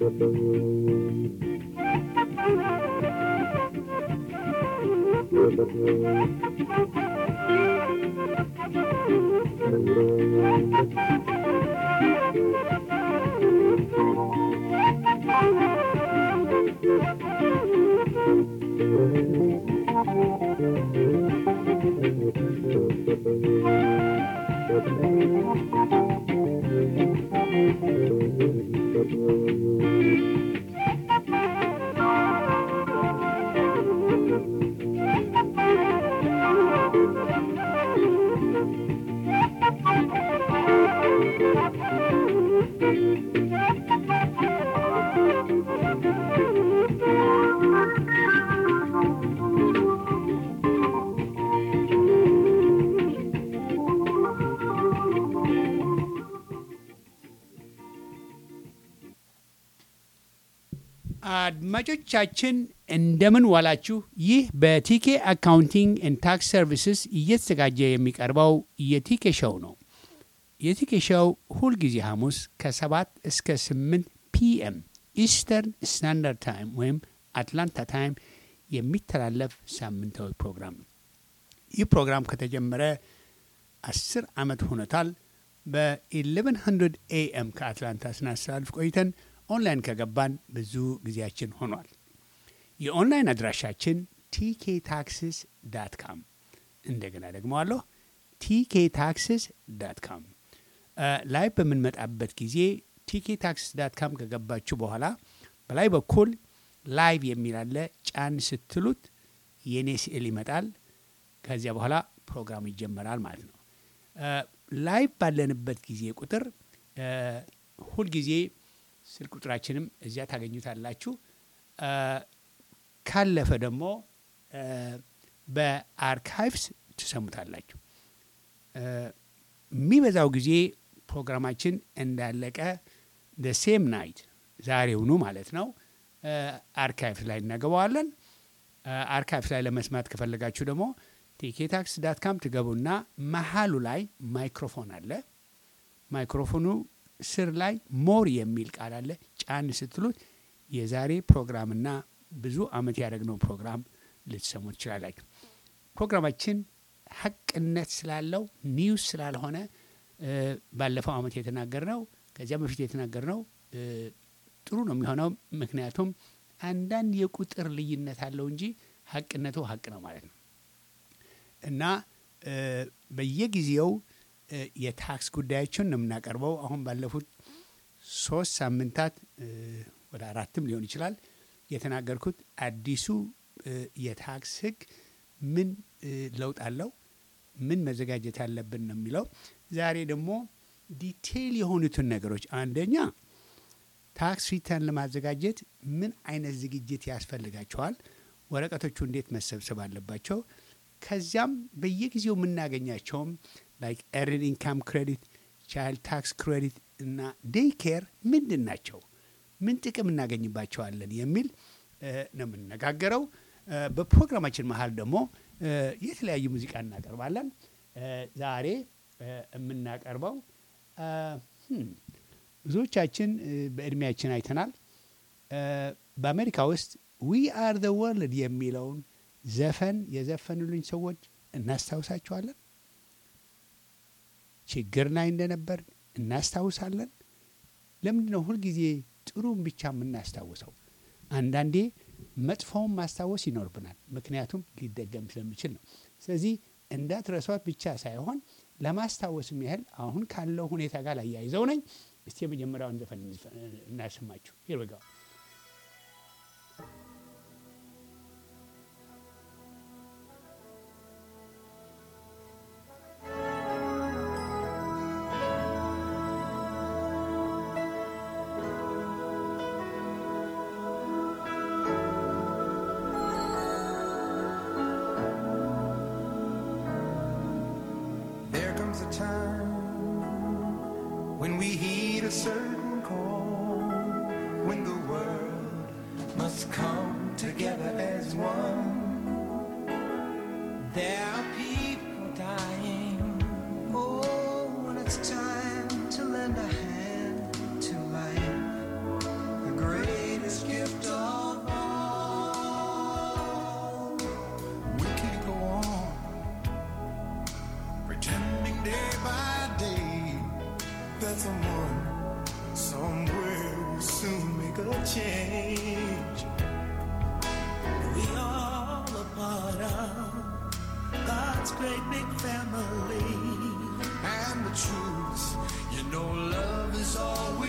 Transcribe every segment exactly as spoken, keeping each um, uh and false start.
አድማጮቻችን እንደምን ዋላችሁ። ይህ በቲኬ አካውንቲንግ ኤንድ ታክስ ሰርቪስስ እየተዘጋጀ የሚቀርበው የቲኬ ሾው ነው። የቲኬ ሾው ሁልጊዜ ሐሙስ ከሰባት እስከ ስምንት ፒኤም ኢስተርን ስታንዳርድ ታይም ወይም አትላንታ ታይም የሚተላለፍ ሳምንታዊ ፕሮግራም ነው። ይህ ፕሮግራም ከተጀመረ አስር ዓመት ሆኖታል። በኤሌቨን ሀንድረድ ኤኤም ከአትላንታ ስናስተላልፍ ቆይተን ኦንላይን ከገባን ብዙ ጊዜያችን ሆኗል። የኦንላይን አድራሻችን ቲኬ ታክስስ ዳት ካም፣ እንደገና ደግሞ አለሁ ቲኬ ታክስስ ዳት ካም። ላይ በምንመጣበት ጊዜ ቲኬ ታክስስ ዳት ካም ከገባችሁ በኋላ በላይ በኩል ላይቭ የሚል አለ። ጫን ስትሉት የኔ ስዕል ይመጣል። ከዚያ በኋላ ፕሮግራሙ ይጀመራል ማለት ነው። ላይቭ ባለንበት ጊዜ ቁጥር ሁልጊዜ ስልክ ቁጥራችንም እዚያ ታገኙታላችሁ። ካለፈ ደግሞ በአርካይቭስ ትሰሙታላችሁ። የሚበዛው ጊዜ ፕሮግራማችን እንዳለቀ ደ ሴም ናይት ዛሬውኑ ማለት ነው አርካይቭስ ላይ እናገባዋለን። አርካይቭስ ላይ ለመስማት ከፈለጋችሁ ደግሞ ቲኬ ታክስ ዳት ካም ትገቡና መሀሉ ላይ ማይክሮፎን አለ። ማይክሮፎኑ ስር ላይ ሞር የሚል ቃል አለ። ጫን ስትሉት የዛሬ ፕሮግራምና ብዙ አመት ያደረግነው ፕሮግራም ልትሰሙ ትችላላችሁ። ፕሮግራማችን ሀቅነት ስላለው ኒውስ ስላልሆነ ባለፈው አመት የተናገርነው ከዚያ በፊት የተናገርነው ጥሩ ነው የሚሆነው። ምክንያቱም አንዳንድ የቁጥር ልዩነት አለው እንጂ ሀቅነቱ ሀቅ ነው ማለት ነው እና በየጊዜው የታክስ ጉዳዮችን ነው የምናቀርበው። አሁን ባለፉት ሶስት ሳምንታት ወደ አራትም ሊሆን ይችላል የተናገርኩት አዲሱ የታክስ ህግ ምን ለውጥ አለው፣ ምን መዘጋጀት አለብን ነው የሚለው። ዛሬ ደግሞ ዲቴይል የሆኑትን ነገሮች፣ አንደኛ ታክስ ሪተርን ለማዘጋጀት ምን አይነት ዝግጅት ያስፈልጋቸዋል፣ ወረቀቶቹ እንዴት መሰብሰብ አለባቸው፣ ከዚያም በየጊዜው የምናገኛቸውም ላይክ ኤርንድ ኢንካም ክሬዲት፣ ቻይልድ ታክስ ክሬዲት እና ዴይ ኬር ምንድን ናቸው፣ ምን ጥቅም እናገኝባቸዋለን የሚል ነው የምንነጋገረው። በፕሮግራማችን መሀል ደግሞ የተለያዩ ሙዚቃ እናቀርባለን። ዛሬ የምናቀርበው ብዙዎቻችን በእድሜያችን አይተናል። በአሜሪካ ውስጥ ዊ አር ዘ ወርልድ የሚለውን ዘፈን የዘፈኑልኝ ሰዎች እናስታውሳቸዋለን። ችግር ላይ እንደነበር እናስታውሳለን። ለምንድን ነው ሁልጊዜ ጥሩም ብቻ የምናስታውሰው? አንዳንዴ መጥፎውን ማስታወስ ይኖርብናል፣ ምክንያቱም ሊደገም ስለሚችል ነው። ስለዚህ እንዳትረሷት ብቻ ሳይሆን ለማስታወስም ያህል አሁን ካለው ሁኔታ ጋር አያይዘው ነኝ። እስቲ የመጀመሪያውን ዘፈን እናሰማችሁ። ሂር ዊ ጎ። A time when we heed a certain call, when the world must come together as one. There are people dying. Oh, when it's time to lend a hand to life, the great will change. We all a part of God's great big family. And the truth, you know, love is all we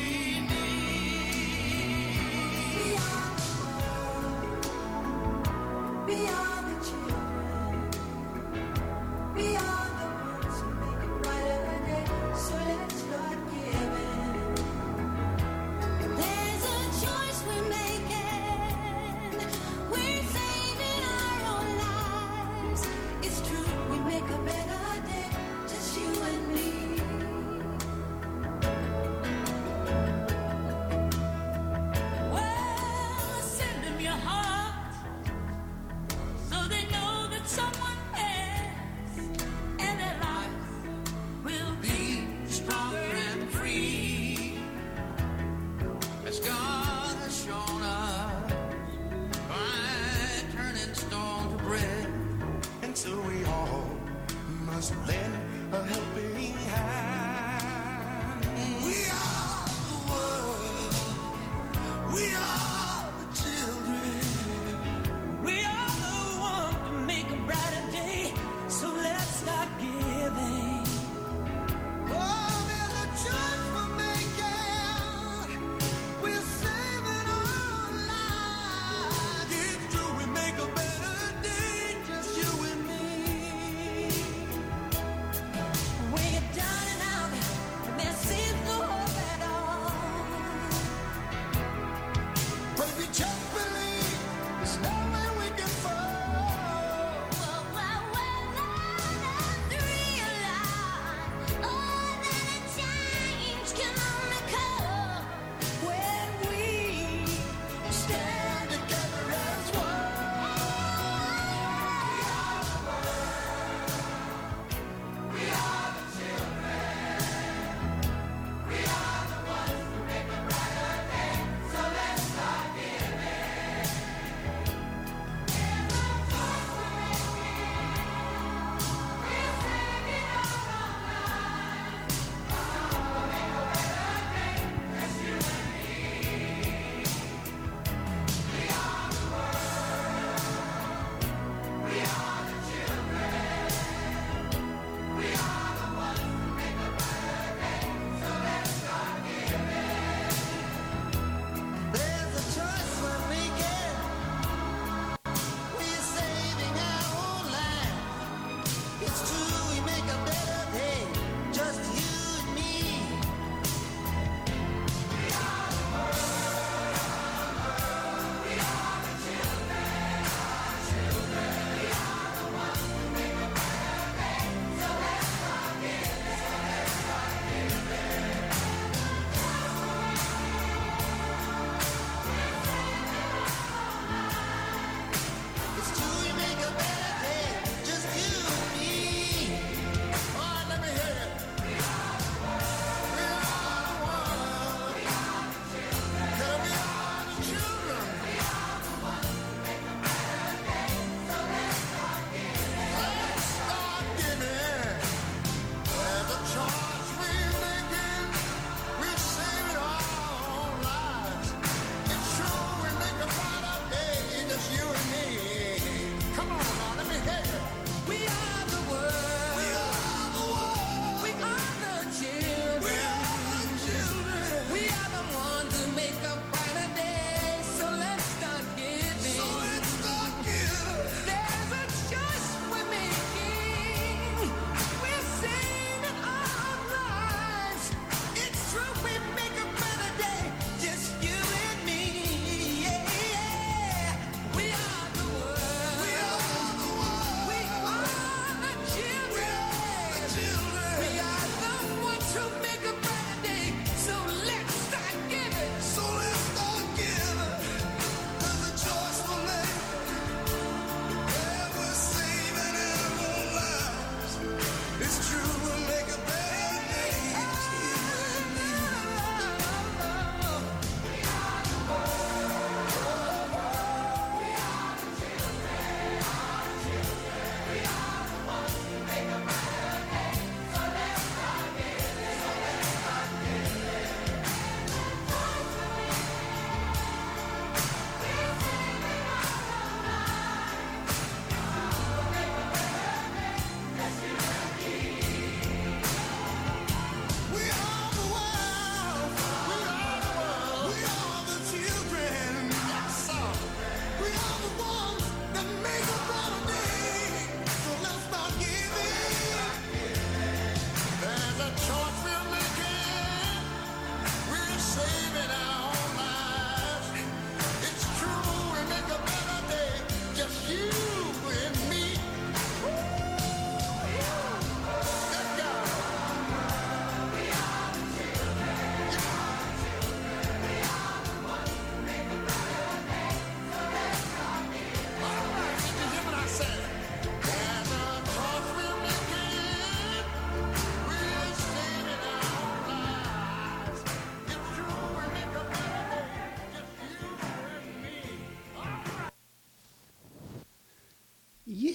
need. We are the world. We are the children. We are the ones who make a brighter day. So let's start giving. There's a choice we're making. We're saving our own lives. It's true, we make a better day, just you and me. Well, send them your heart, so they know that someone cares, and their lives will be Stronger and free, as God has shown us by turning stone to bread. And so we all must lend a helping hand. We are the world. We are the children. We are the ones to make a brighter day. So let's start giving. Oh, there's a choice we're making. We're saving our lives. It's true, we make a better day, just you and me. When you're down and out, and there seems no hope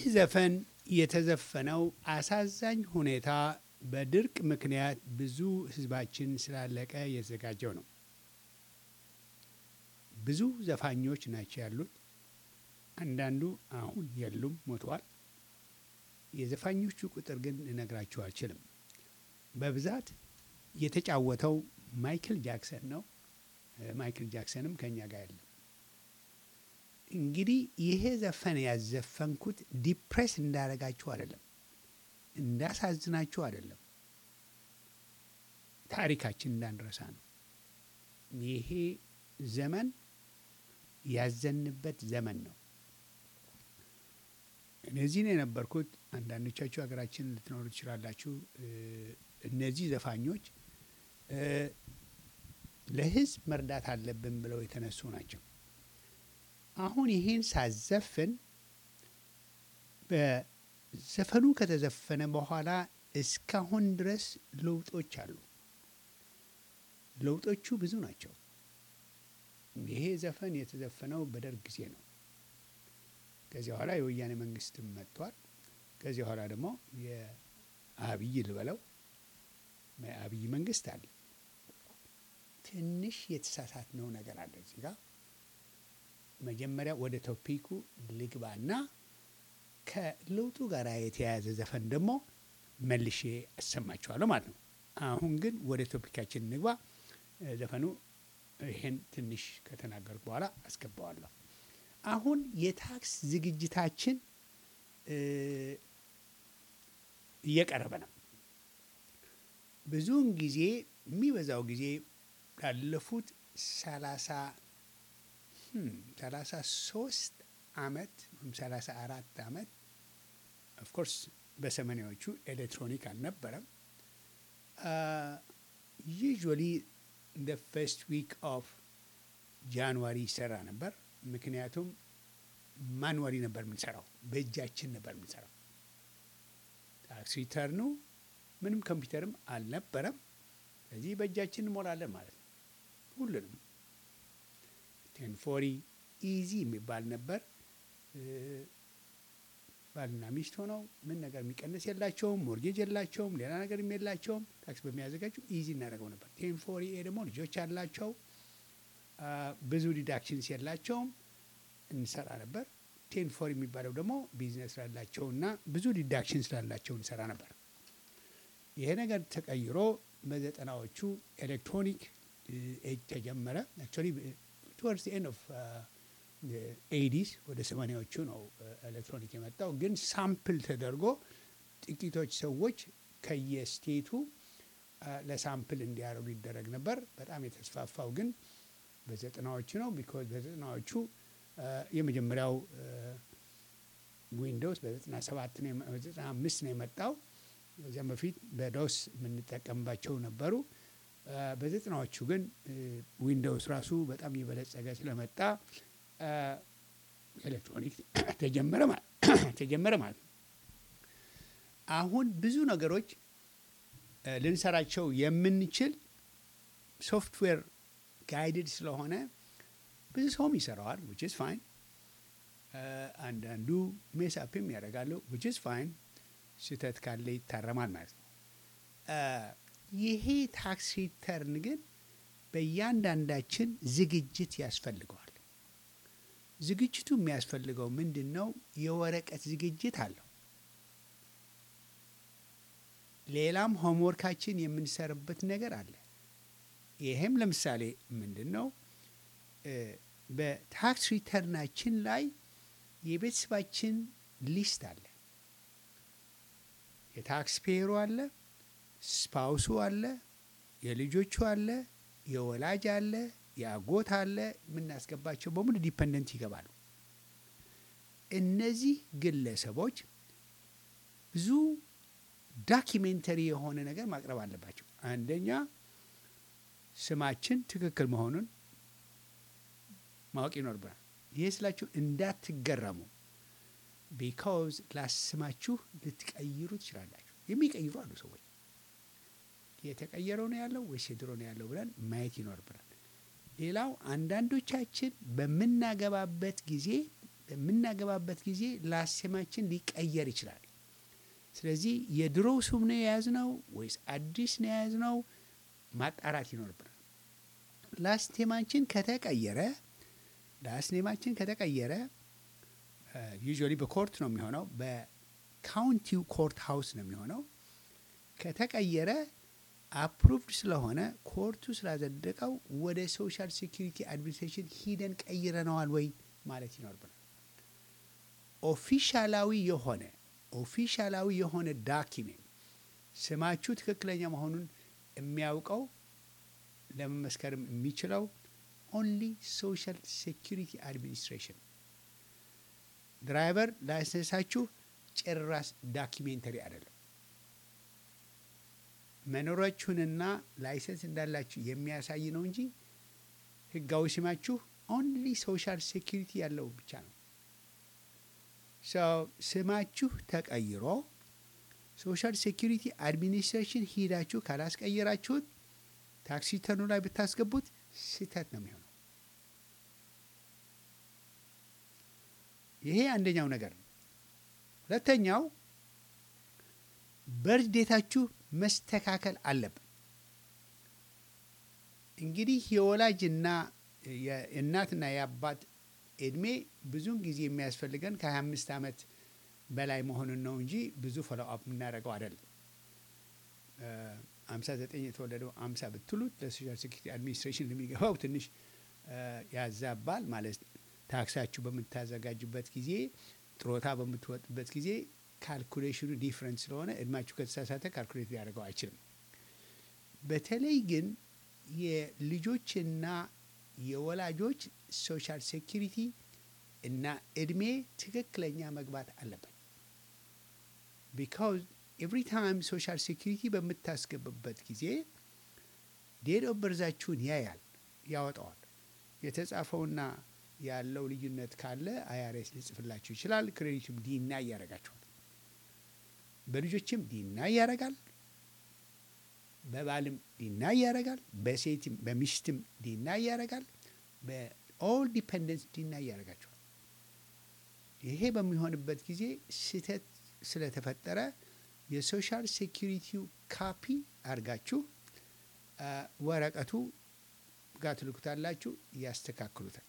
ይህ ዘፈን የተዘፈነው አሳዛኝ ሁኔታ በድርቅ ምክንያት ብዙ ሕዝባችን ስላለቀ የተዘጋጀው ነው። ብዙ ዘፋኞች ናቸው ያሉት። አንዳንዱ አሁን የሉም፣ ሞተዋል። የዘፋኞቹ ቁጥር ግን ልነግራችሁ አልችልም። በብዛት የተጫወተው ማይክል ጃክሰን ነው። ማይክል ጃክሰንም ከኛ ጋር የለም። እንግዲህ ይሄ ዘፈን ያዘፈንኩት ዲፕሬስ እንዳረጋችሁ አይደለም፣ እንዳሳዝናችሁ አይደለም፣ ታሪካችን እንዳንረሳ ነው። ይሄ ዘመን ያዘንበት ዘመን ነው። እነዚህ ነው የነበርኩት። አንዳንዶቻችሁ ሀገራችን ልትኖሩ ትችላላችሁ። እነዚህ ዘፋኞች ለሕዝብ መርዳት አለብን ብለው የተነሱ ናቸው። አሁን ይሄን ሳዘፍን በዘፈኑ ከተዘፈነ በኋላ እስካሁን ድረስ ለውጦች አሉ። ለውጦቹ ብዙ ናቸው። ይሄ ዘፈን የተዘፈነው በደርግ ጊዜ ነው። ከዚህ በኋላ የወያኔ መንግስትም መጥቷል። ከዚህ በኋላ ደግሞ የአብይ ልበለው የአብይ መንግስት አለ። ትንሽ የተሳሳትነው ነገር አለ እዚህ ጋር። መጀመሪያ ወደ ቶፒኩ ልግባና ከለውጡ ጋር የተያያዘ ዘፈን ደግሞ መልሼ አሰማችኋለሁ ማለት ነው። አሁን ግን ወደ ቶፒካችን እንግባ። ዘፈኑ ይሄን ትንሽ ከተናገርኩ በኋላ አስገባዋለሁ። አሁን የታክስ ዝግጅታችን እየቀረበ ነው። ብዙውን ጊዜ የሚበዛው ጊዜ ላለፉት ሰላሳ ሰላሳ ሶስት አመት ወይም ሰላሳ አራት አመት ኦፍኮርስ በሰማኒያዎቹ ኤሌክትሮኒክ አልነበረም። ዩዥዋሊ ደ ፈርስት ዊክ ኦፍ ጃንዋሪ ይሰራ ነበር። ምክንያቱም ማንዋሪ ነበር የምንሰራው፣ በእጃችን ነበር የምንሰራው። ታክስ ሪተርኑ ምንም ኮምፒውተርም አልነበረም። ስለዚህ በእጃችን እንሞላለን ማለት ነው ሁሉንም። ቴን ፎሪ ኢዚ የሚባል ነበር። ባልና ሚስት ሆነው ምን ነገር የሚቀንስ የላቸውም፣ ሞርጌጅ የላቸውም፣ ሌላ ነገር የላቸውም። ታክስ በሚያዘጋጁ ኢዚ እናደርገው ነበር። ቴን ፎሪ ኤ ደግሞ ልጆች አላቸው፣ ብዙ ዲዳክሽንስ የላቸውም፣ እንሰራ ነበር። ቴን ፎሪ የሚባለው ደግሞ ቢዝነስ ስላላቸውና ብዙ ዲዳክሽን ስላላቸው እንሰራ ነበር። ይሄ ነገር ተቀይሮ በዘጠናዎቹ ኤሌክትሮኒክ ኤጅ ተጀመረ። አክቹዋሊ ቱወርድስ ኤንድ ኦፍ ኤይዲስ ወደ ሰማኒያዎቹ ነው ኤሌክትሮኒክ የመጣው። ግን ሳምፕል ተደርጎ ጥቂቶች ሰዎች ከየስቴቱ ለሳምፕል እንዲያደርጉ ይደረግ ነበር። በጣም የተስፋፋው ግን በዘጠናዎቹ ነው። ቢኮዝ በዘጠናዎቹ የመጀመሪያው ዊንዶውስ በዘጠና ሰባት ነው በዘጠና አምስት ነው የመጣው። ከዚያም በፊት በዶስ የምንጠቀምባቸው ነበሩ። በዘጠናዎቹ ግን ዊንዶውስ ራሱ በጣም የበለጸገ ስለመጣ ኤሌክትሮኒክ ተጀመረ ተጀመረ ማለት ነው። አሁን ብዙ ነገሮች ልንሰራቸው የምንችል ሶፍትዌር ጋይድድ ስለሆነ ብዙ ሰውም ይሰራዋል which is fine። አንዳንዱ ሜስ አፕም ያደርጋሉ which is fine። ስህተት ካለ ይታረማል ማለት ነው። ይሄ ታክስ ሪተርን ግን በእያንዳንዳችን ዝግጅት ያስፈልገዋል። ዝግጅቱ የሚያስፈልገው ምንድን ነው? የወረቀት ዝግጅት አለው። ሌላም ሆምወርካችን የምንሰራበት ነገር አለ። ይሄም ለምሳሌ ምንድን ነው? በታክስ ሪተርናችን ላይ የቤተሰባችን ሊስት አለ። የታክስ ፔሩ አለ፣ ስፓውሱ አለ፣ የልጆቹ አለ፣ የወላጅ አለ፣ የአጎት አለ። የምናስገባቸው በሙሉ ዲፐንደንት ይገባሉ። እነዚህ ግለሰቦች ብዙ ዳኪሜንተሪ የሆነ ነገር ማቅረብ አለባቸው። አንደኛ ስማችን ትክክል መሆኑን ማወቅ ይኖርብናል። ይሄ ስላችሁ እንዳትገረሙ። ቢካውዝ ላስማችሁ ልትቀይሩ ትችላላችሁ። የሚቀይሩ አሉ ሰዎች። የተቀየረው ነው ያለው ወይስ የድሮ ነው ያለው ብለን ማየት ይኖርብናል። ሌላው አንዳንዶቻችን በምናገባበት ጊዜ በምናገባበት ጊዜ ላስት ኔማችን ሊቀየር ይችላል። ስለዚህ የድሮው ስም ነው የያዝነው ወይስ አዲስ ነው የያዝነው ማጣራት ይኖርብናል። ላስት ኔማችን ከተቀየረ ላስት ኔማችን ከተቀየረ ዩዥዋሊ በኮርት ነው የሚሆነው፣ በካውንቲው ኮርት ሃውስ ነው የሚሆነው። ከተቀየረ አፕሩቭድ ስለሆነ ኮርቱ ስላጸደቀው ወደ ሶሻል ሴኩሪቲ አድሚኒስትሬሽን ሂደን ቀይረነዋል ወይ ማለት ይኖርብናል። ኦፊሻላዊ የሆነ ኦፊሻላዊ የሆነ ዳኪሜንት ስማችሁ ትክክለኛ መሆኑን የሚያውቀው ለመመስከርም የሚችለው ኦንሊ ሶሻል ሴኩሪቲ አድሚኒስትሬሽን። ድራይቨር ላይሰንሳችሁ ጭራሽ ዳኪሜንተሪ አይደለም። መኖራችሁንና ላይሰንስ እንዳላችሁ የሚያሳይ ነው እንጂ ህጋዊ ስማችሁ ኦንሊ ሶሻል ሴኩሪቲ ያለው ብቻ ነው። ስማችሁ ተቀይሮ ሶሻል ሴኩሪቲ አድሚኒስትሬሽን ሂዳችሁ ካላስቀየራችሁት ታክሲ ተኑ ላይ ብታስገቡት ስህተት ነው የሚሆነው። ይሄ አንደኛው ነገር ነው። ሁለተኛው በርዝ ዴታችሁ መስተካከል አለበት። እንግዲህ የወላጅና የእናትና የአባት እድሜ ብዙውን ጊዜ የሚያስፈልገን ከሀያ አምስት ዓመት በላይ መሆኑን ነው እንጂ ብዙ ፎሎ አፕ የምናደርገው አይደለም። ሃምሳ ዘጠኝ የተወለደው ሃምሳ ብትሉት ለሶሻል ሴኩሪቲ አድሚኒስትሬሽን ለሚገባው ትንሽ ያዛባል ማለት ታክሳችሁ በምታዘጋጁበት ጊዜ ጥሮታ በምትወጡበት ጊዜ ካልኩሌሽኑ ዲፍረንት ስለሆነ እድማችሁ ከተሳሳተ ካልኩሌት ሊያደርገው አይችልም። በተለይ ግን የልጆችና የወላጆች ሶሻል ሴኩሪቲ እና እድሜ ትክክለኛ መግባት አለበት። ቢካውዝ ኤቭሪ ታይም ሶሻል ሴኩሪቲ በምታስገቡበት ጊዜ ዴት ኦፍ በርዛችሁን ያያል፣ ያወጣዋል። የተጻፈውና ያለው ልዩነት ካለ አይአርኤስ ሊጽፍላችሁ ይችላል። ክሬዲቱም ዲና ያደርጋችኋል። በልጆችም ዲና ያደርጋል፣ በባልም ዲና ያደርጋል፣ በሴትም በሚስትም ዲና ያደርጋል፣ በኦል ዲፔንደንስ ዲና ያደርጋችኋል። ይሄ በሚሆንበት ጊዜ ስህተት ስለተፈጠረ የሶሻል ሴኩሪቲው ካፒ አድርጋችሁ ወረቀቱ ጋር ትልኩታላችሁ፣ ያስተካክሉታል።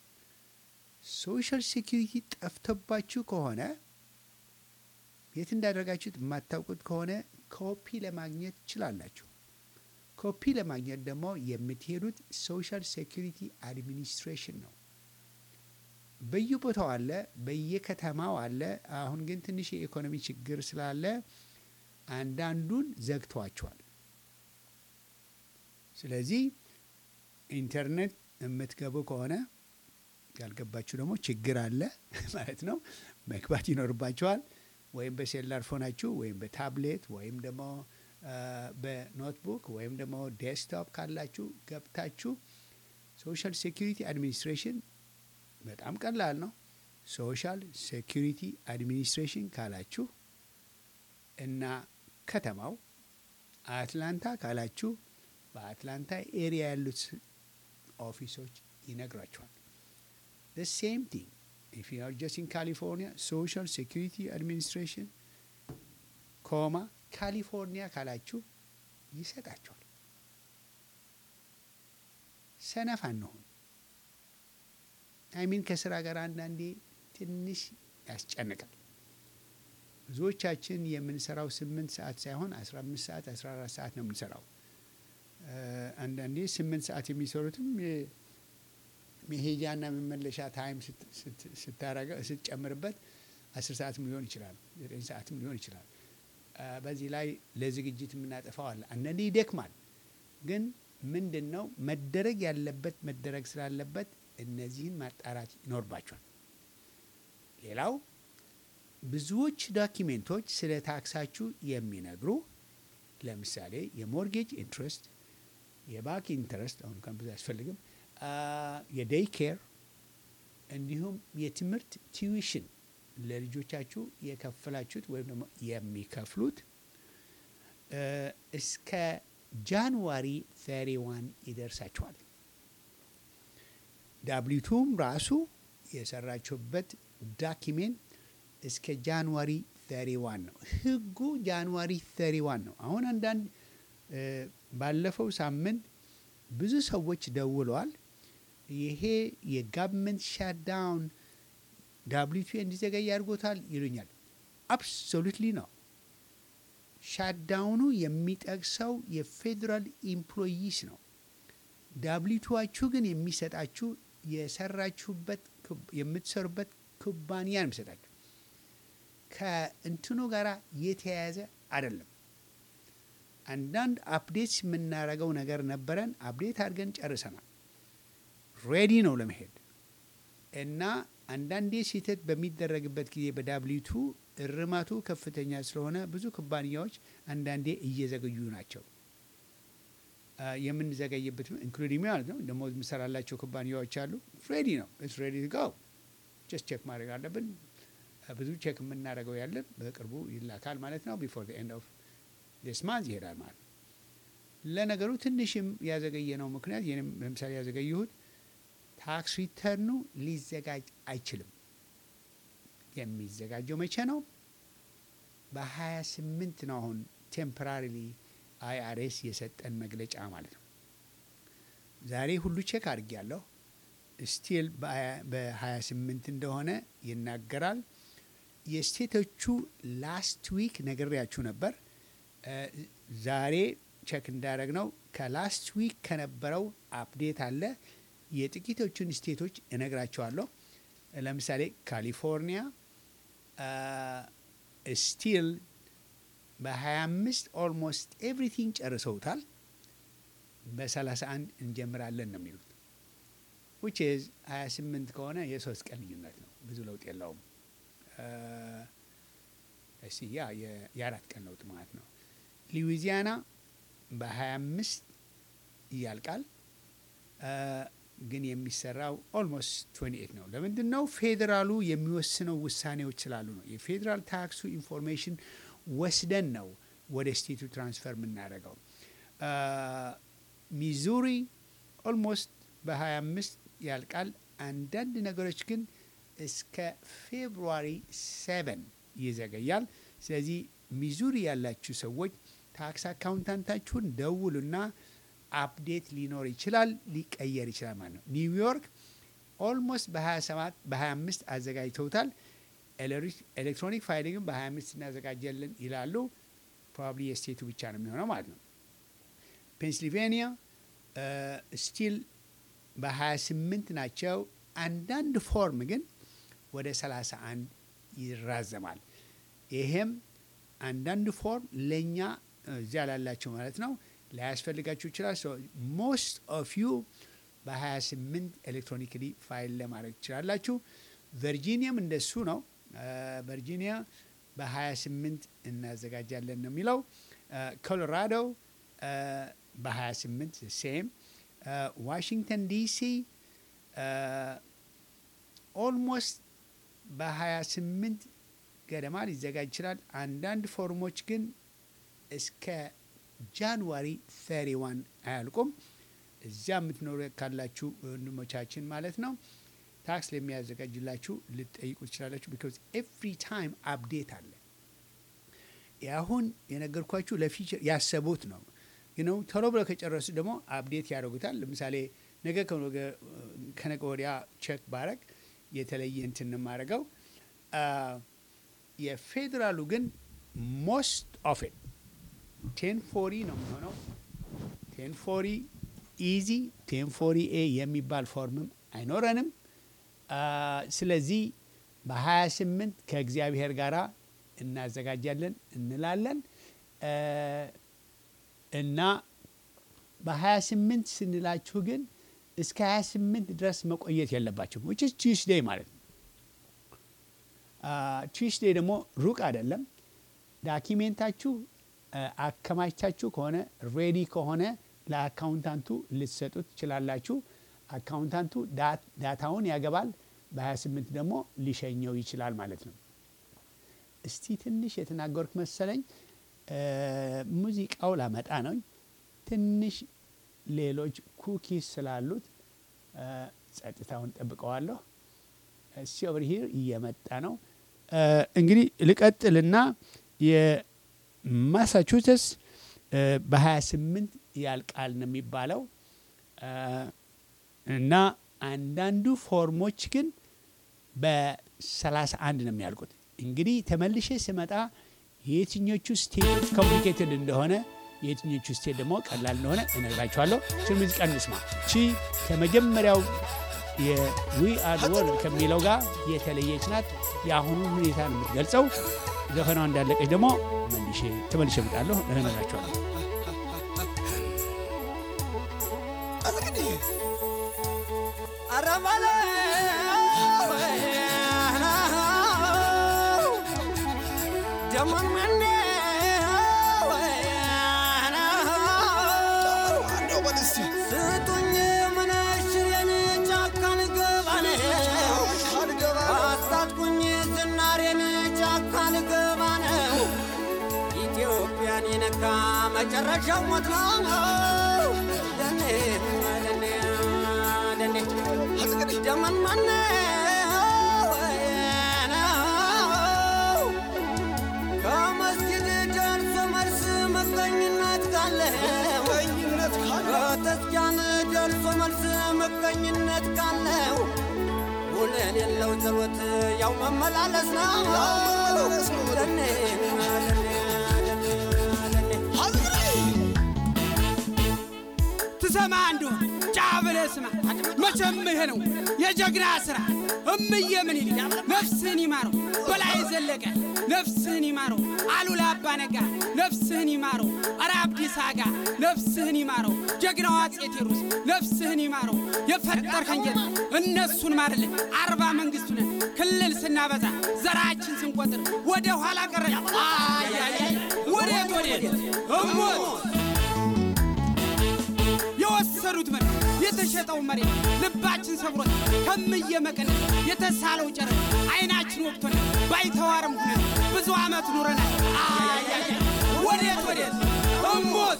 ሶሻል ሴኩሪቲ ጠፍቶባችሁ ከሆነ የት እንዳደረጋችሁት የማታውቁት ከሆነ ኮፒ ለማግኘት ትችላላችሁ። ኮፒ ለማግኘት ደግሞ የምትሄዱት ሶሻል ሴኩሪቲ አድሚኒስትሬሽን ነው። በየቦታው አለ፣ በየከተማው አለ። አሁን ግን ትንሽ የኢኮኖሚ ችግር ስላለ አንዳንዱን ዘግቷቸዋል። ስለዚህ ኢንተርኔት የምትገቡ ከሆነ ያልገባችሁ ደግሞ ችግር አለ ማለት ነው። መግባት ይኖርባችኋል። ወይም በሴላር ፎናችሁ ወይም በታብሌት ወይም ደግሞ በኖትቡክ ወይም ደግሞ ዴስክቶፕ ካላችሁ ገብታችሁ ሶሻል ሴኩሪቲ አድሚኒስትሬሽን በጣም ቀላል ነው። ሶሻል ሴኩሪቲ አድሚኒስትሬሽን ካላችሁ እና ከተማው አትላንታ ካላችሁ በአትላንታ ኤሪያ ያሉት ኦፊሶች ይነግራችኋል። the same thing if you are just in California Social Security Administration ኮማ ካሊፎርኒያ ካላችሁ ይሰጣችኋል። ሰነፍ አንሁን። አይሚን ከስራ ጋር አንዳንዴ ትንሽ ያስጨንቃል። ብዙዎቻችን የምንሰራው ስምንት ሰዓት ሳይሆን አስራ አምስት ሰዓት አስራ አራት ሰዓት ነው የምንሰራው። አንዳንዴ ስምንት ሰዓት የሚሰሩትም መሄጃና መመለሻ ታይም ስታረጋ ስትጨምርበት አስር ሰዓትም ሊሆን ይችላል፣ ዘጠኝ ሰዓትም ሊሆን ይችላል። በዚህ ላይ ለዝግጅት የምናጠፋው አለ። አንዳንዴ ይደክማል። ግን ምንድነው መደረግ ያለበት መደረግ ስላለበት እነዚህን ማጣራት ይኖርባቸዋል። ሌላው ብዙዎች ዶክመንቶች ስለ ታክሳችሁ የሚነግሩ ለምሳሌ የሞርጌጅ ኢንትረስት፣ የባንክ ኢንትረስት አሁን እንኳን ብዙ አያስፈልግም፣ የዴይ ኬር እንዲሁም የትምህርት ቲዩሽን ለልጆቻችሁ የከፈላችሁት ወይም ደግሞ የሚከፍሉት እስከ ጃንዋሪ ሰላሳ አንድ ይደርሳችኋል። ዳብሊቱም ራሱ የሰራችሁበት ዳኪሜንት እስከ ጃንዋሪ ሰርቲ ዋን ነው። ህጉ ጃንዋሪ ሰርቲ ዋን ነው። አሁን አንዳንድ ባለፈው ሳምንት ብዙ ሰዎች ደውለዋል። ይሄ የጋቨርንመንት ሻትዳውን ዳብሊው ቱ እንዲዘገይ አድርጎታል ይሉኛል። አብሶሉትሊ ነው። ሻትዳውኑ የሚጠቅሰው የፌዴራል ኢምፕሎይስ ነው። ዳብሊው ቱዋችሁ ግን የሚሰጣችሁ የሰራችሁበት የምትሰሩበት ኩባንያ ነው የሚሰጣችሁ። ከእንትኑ ጋራ የተያያዘ አይደለም። አንዳንድ አፕዴትስ የምናደርገው ነገር ነበረን። አፕዴት አድርገን ጨርሰናል። ሬዲ ነው ለመሄድ እና አንዳንዴ ስህተት በሚደረግበት ጊዜ በዳብሊው ቱ እርማቱ ከፍተኛ ስለሆነ ብዙ ኩባንያዎች አንዳንዴ እየዘገዩ ናቸው። የምንዘገይበት ኢንክሉዲንግ ማለት ነው። ደግሞ የምሰራላቸው ኩባንያዎች አሉ። ሬዲ ነው። ኢትስ ሬዲ ቱ ጎ ጀስት ቼክ ማድረግ አለብን። ብዙ ቼክ የምናደርገው ያለን በቅርቡ ይላካል ማለት ነው። ቢፎር ዘ ኤንድ ኦፍ ዲስ ማንዝ ይሄዳል ማለት ነው። ለነገሩ ትንሽም ያዘገየ ነው ምክንያት ይህንም ለምሳሌ ያዘገየሁት ታክስ ሪተርኑ ሊዘጋጅ አይችልም። የሚዘጋጀው መቼ ነው? በሀያ ስምንት ነው። አሁን ቴምፖራሪሊ አይአርኤስ የሰጠን መግለጫ ማለት ነው። ዛሬ ሁሉ ቼክ አድርጌያለሁ። ስቲል በሀያ ስምንት እንደሆነ ይናገራል። የስቴቶቹ ላስት ዊክ ነግሬያችሁ ነበር። ዛሬ ቼክ እንዳደረግ ነው ከላስት ዊክ ከነበረው አፕዴት አለ። የጥቂቶቹን ስቴቶች እነግራቸዋለሁ። ለምሳሌ ካሊፎርኒያ ስቲል በሀያ አምስት ኦልሞስት ኤቭሪቲንግ ጨርሰውታል። በሰላሳ አንድ እንጀምራለን ነው የሚሉት ዊች ኢዝ ሀያ ስምንት ከሆነ የሶስት ቀን ልዩነት ነው። ብዙ ለውጥ የለውም። እሺ ያ የአራት ቀን ለውጥ ማለት ነው። ሉዊዚያና በሀያ አምስት ያልቃል። ግን የሚሰራው ኦልሞስት ሃያ ስምንት ነው። ለምንድን ነው? ፌዴራሉ የሚወስነው ውሳኔዎች ስላሉ ነው። የፌዴራል ታክሱ ኢንፎርሜሽን ወስደን ነው ወደ ስቴቱ ትራንስፈር የምናደርገው። ሚዙሪ ኦልሞስት በሀያ አምስት ያልቃል። አንዳንድ ነገሮች ግን እስከ ፌብሩዋሪ ሰቨን ይዘገያል። ስለዚህ ሚዙሪ ያላችሁ ሰዎች ታክስ አካውንታንታችሁን ደውሉና አፕዴት ሊኖር ይችላል፣ ሊቀየር ይችላል ማለት ነው። ኒውዮርክ ኦልሞስት በሀያ ሰባት በሀያ አምስት አዘጋጅተውታል። ኤሌክትሮኒክ ፋይሊንግም በሀያ አምስት እናዘጋጀለን ይላሉ። ፕሮባብሊ የስቴቱ ብቻ ነው የሚሆነው ማለት ነው። ፔንሲልቬኒያ ስቲል በሀያ ስምንት ናቸው። አንዳንድ ፎርም ግን ወደ ሰላሳ አንድ ይራዘማል። ይሄም አንዳንድ ፎርም ለእኛ እዚያ ላላቸው ማለት ነው ላያስፈልጋችሁ ይችላል። ሞስት ኦፍ ዩ በሀያ ስምንት ኤሌክትሮኒክሊ ፋይል ለማድረግ ትችላላችሁ። ቨርጂኒያም እንደሱ ነው። ቨርጂኒያ በሀያ ስምንት እናዘጋጃለን ነው የሚለው። ኮሎራዶ በሀያ ስምንት ሴም። ዋሽንግተን ዲሲ ኦልሞስት በሀያ ስምንት ገደማ ሊዘጋጅ ይችላል። አንዳንድ ፎርሞች ግን እስከ ጃንዋሪ ሰርቲ ዋን አያልቁም። እዚያ የምትኖሩ ካላችሁ ወንድሞቻችን ማለት ነው ታክስ ለሚያዘጋጅላችሁ ልትጠይቁ ትችላላችሁ። ቢካዝ ኤቭሪ ታይም አፕዴት አለ። አሁን የነገርኳችሁ ለፊቸር ያሰቡት ነው። ግን ቶሎ ብለው ከጨረሱ ደግሞ አፕዴት ያደርጉታል። ለምሳሌ ነገ ከነገ ወዲያ ቼክ ባረግ የተለየ እንትን የማደርገው የፌዴራሉ ግን ሞስት ኦፍ ኢት ቴን ፎርቲ ነው የሚሆነው። ቴን ፎርቲ ኢዚ ቴን ፎርቲ ኤ የሚባል ፎርምም አይኖረንም። ስለዚህ በሀያ ስምንት ከእግዚአብሔር ጋር እናዘጋጃለን እንላለን እና በሀያ ስምንት ስንላችሁ ግን እስከ ሀያ ስምንት ድረስ መቆየት የለባችሁም። which is Tuesday ማለት ነው። ቱስዴይ ደግሞ ሩቅ አይደለም። ዳኪሜንታችሁ አከማችታችሁ ከሆነ ሬዲ ከሆነ ለአካውንታንቱ ልትሰጡት ትችላላችሁ። አካውንታንቱ ዳታውን ያገባል። በሀያ ስምንት ደግሞ ሊሸኘው ይችላል ማለት ነው። እስቲ ትንሽ የተናገርኩ መሰለኝ። ሙዚቃው ላመጣ ነው። ትንሽ ሌሎች ኩኪስ ስላሉት ጸጥታውን ጠብቀዋለሁ። እሺ ኦቨር ሂር እየመጣ ነው። እንግዲህ ልቀጥልና የማሳቹሴትስ በ28 ያልቃል ነው የሚባለው እና አንዳንዱ ፎርሞች ግን በ31 ነው የሚያልቁት። እንግዲህ ተመልሼ ስመጣ የትኞቹ ስቴቶች ኮምፕሊኬትድ እንደሆነ የትኞቹ ስቴት ደግሞ ቀላል እንደሆነ እነግራችኋለሁ። እቺ ሙዚቃ እንስማ። እቺ ከመጀመሪያው የዊ አር ወርልድ ከሚለው ጋር የተለየች ናት። የአሁኑን ሁኔታ ነው የምትገልጸው። ዘፈኗ እንዳለቀች ደግሞ መልሼ ተመልሼ እመጣለሁ እነግራችኋለሁ። አረማለ ደሞን መነ ስጡኝ ምንሽሬን ጫካን ገባነ አስታጥቁኝ ዝናሬን ጫካን ገባነ ኢትዮጵያን የነካ መጨረሻው ሞት ነው። ደኔ ደኔ ደኔ ደመን ማነ ከመስጊድ ደርሶ መልስ መገኝነት ካለ ከተስኪያን ደርሶ መልስ መገኝነት ካለው ውለን የለው ጸሎት ያው መመላለስ ነው። ደኔ ትሰማ አንዱ ጫብለ ስማ መቼም ይሄ ነው የጀግና ስራ። እምዬ ምን ይል ነፍስህን ይማረው በላይ ዘለቀ ነፍስህን ይማረው አሉላ አባ ነጋ ነፍስህን ይማረው ኧረ አብዲስ አጋ ነፍስህን ይማረው ጀግናው አፄ ቴዎድሮስ ነፍስህን ይማረው የፈጠርከን ጌታ እነሱን ማርልን። አርባ መንግስቱ ነን ክልል ስናበዛ ዘራችን ስንቆጥር ወደ ኋላ ቀረ። አይ አይ ወዴት ወዴት እሞት የወሰዱት መሬት የተሸጠው መሬት ልባችን ሰብሮት ከምየ መቀነት የተሳለው ጨረር አይናችን ወቅቶን ባይተዋርም ሆነ ብዙ አመት ኑረናል። አይ አይ ወዴት ወዴት እሞት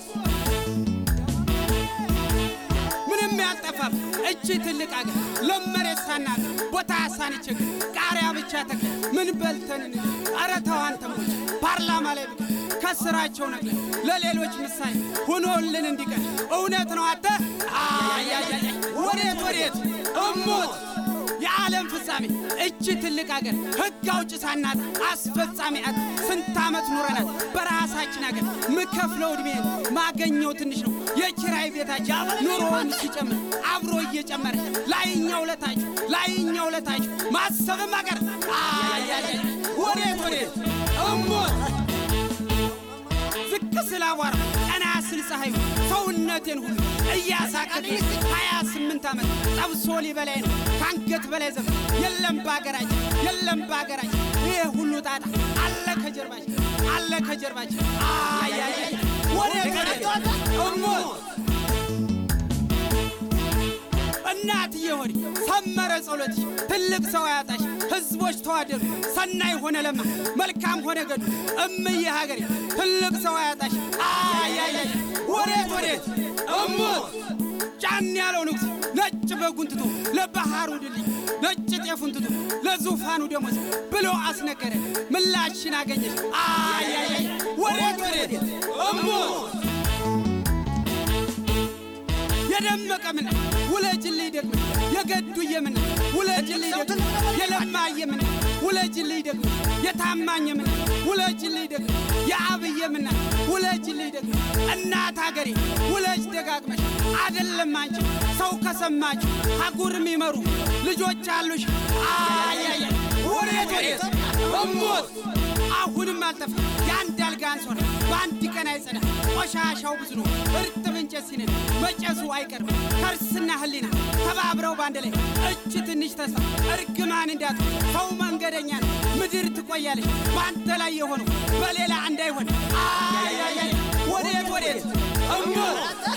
ምንም ያልጠፋም እቺ ትልቅ አገር ለመሬት ሳናት ቦታ ሳንቸግ ቃሪያ ብቻ ተክ ምን በልተን ኧረ ተው አንተ ሞት ፓርላማ ላይ ብቅ ከስራቸው ነግለ ለሌሎች ምሳሌ ሆኖልን እንዲቀር እውነት ነው አተ አይ አይ ወዴት ወዴት እሞት የዓለም ፍጻሜ እቺ ትልቅ አገር ህግ አውጭ ሳናት አስፈጻሚ አት ስንት አመት ኑረናል በራሳችን አገር ምከፍለው እድሜ ማገኘው ትንሽ ነው የኪራይ ቤታችን ኑሮውን ሲጨምር አብሮ እየጨመረ ላይኛው ለታች ላይኛው ለታች ማሰብም አገር አይ አይ ወዴት ወዴት እሞት ዝቅ ስላዋር ቀና ስል ፀሐዩ ሰውነቴን ሁሉ እያሳቀቀ ሃያ ስምንት አመት ጠብሶ ሊበላይ ነው ካንገት በላይ ዘፍ የለም ባገራችን የለም ባገራችን ይሄ ሁሉ ጣጣ አለ ከጀርባችን አለ ከጀርባችን አይ አይ ወዴት ወዴት እሞት እናትዬ ሆይ ሰመረ ጸሎት ትልቅ ሰው ያጣሽ ህዝቦች ተዋደዱ ሰናይ ሆነ ለማ መልካም ሆነ ገዱ እምዬ ሀገሬ ትልቅ ሰው ያጣሽ አይ አይ ወዴት ወዴት እሞት ጫን ያለው ንጉስ ነጭ በጉንትቶ ለባህሩ ድልይ ነጭ ጤፉን ትቶ ለዙፋኑ ደሞዝ ብሎ አስነገረ ምላሽን አገኘሽ አይ አይ ወዴት ወዴት እሞት የደመቀ ምን ውለጅልኝ ደግሞ የገዱ የምን ውለጅልኝ ደግሞ የለማ የምን ውለጅልኝ ደግሞ የታማኝ የምን ውለጅልኝ ደግሞ የአብይ የምን ውለጅልኝ ደግሞ እናት ሀገሬ ውለጅ ደጋግመሽ አይደለም አንቺ ሰው ከሰማች ሀጉር የሚመሩ ልጆች አሉሽ አይ አይ ወዴት ወዴት እሞት አሁንም አልጠፋ ያንድ አልጋ አንሶን በአንድ ቀን አይጸዳ ቆሻሻው ብዙ ነው እርጥብ እንጨት ሲነድ መጨሱ አይቀርም ከርስና ህሊና ተባብረው ባንድ ላይ እች ትንሽ ተስፋ እርግማን እንዳት ሰው መንገደኛ ነው ምድር ትቆያለች ባንተ ላይ የሆነው በሌላ እንዳይሆን አይ አይ ወዴት ወዴት እሞት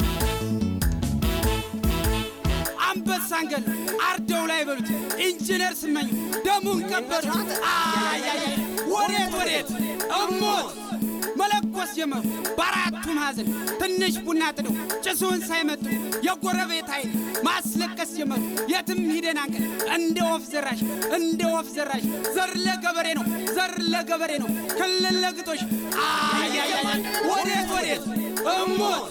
አንበሳንገል አርደው ላይ በሉት ኢንጂነር ስመኝ ደሙን ቀበሩ አይ አይ ወዴት ወዴት እሞት መለኮስ ጀመሩ በአራቱ ማዕዘን ትንሽ ቡና ጥደው ጭሱን ሳይመጡ የጎረቤት አይን ማስለቀስ ጀመሩ የትም ሂደን አንቀን እንደ ወፍ ዘራሽ እንደ ወፍ ዘራሽ ዘር ለገበሬ ነው ዘር ለገበሬ ነው ክልል ለግጦሽ አያያያ ወዴት ወዴት እሞት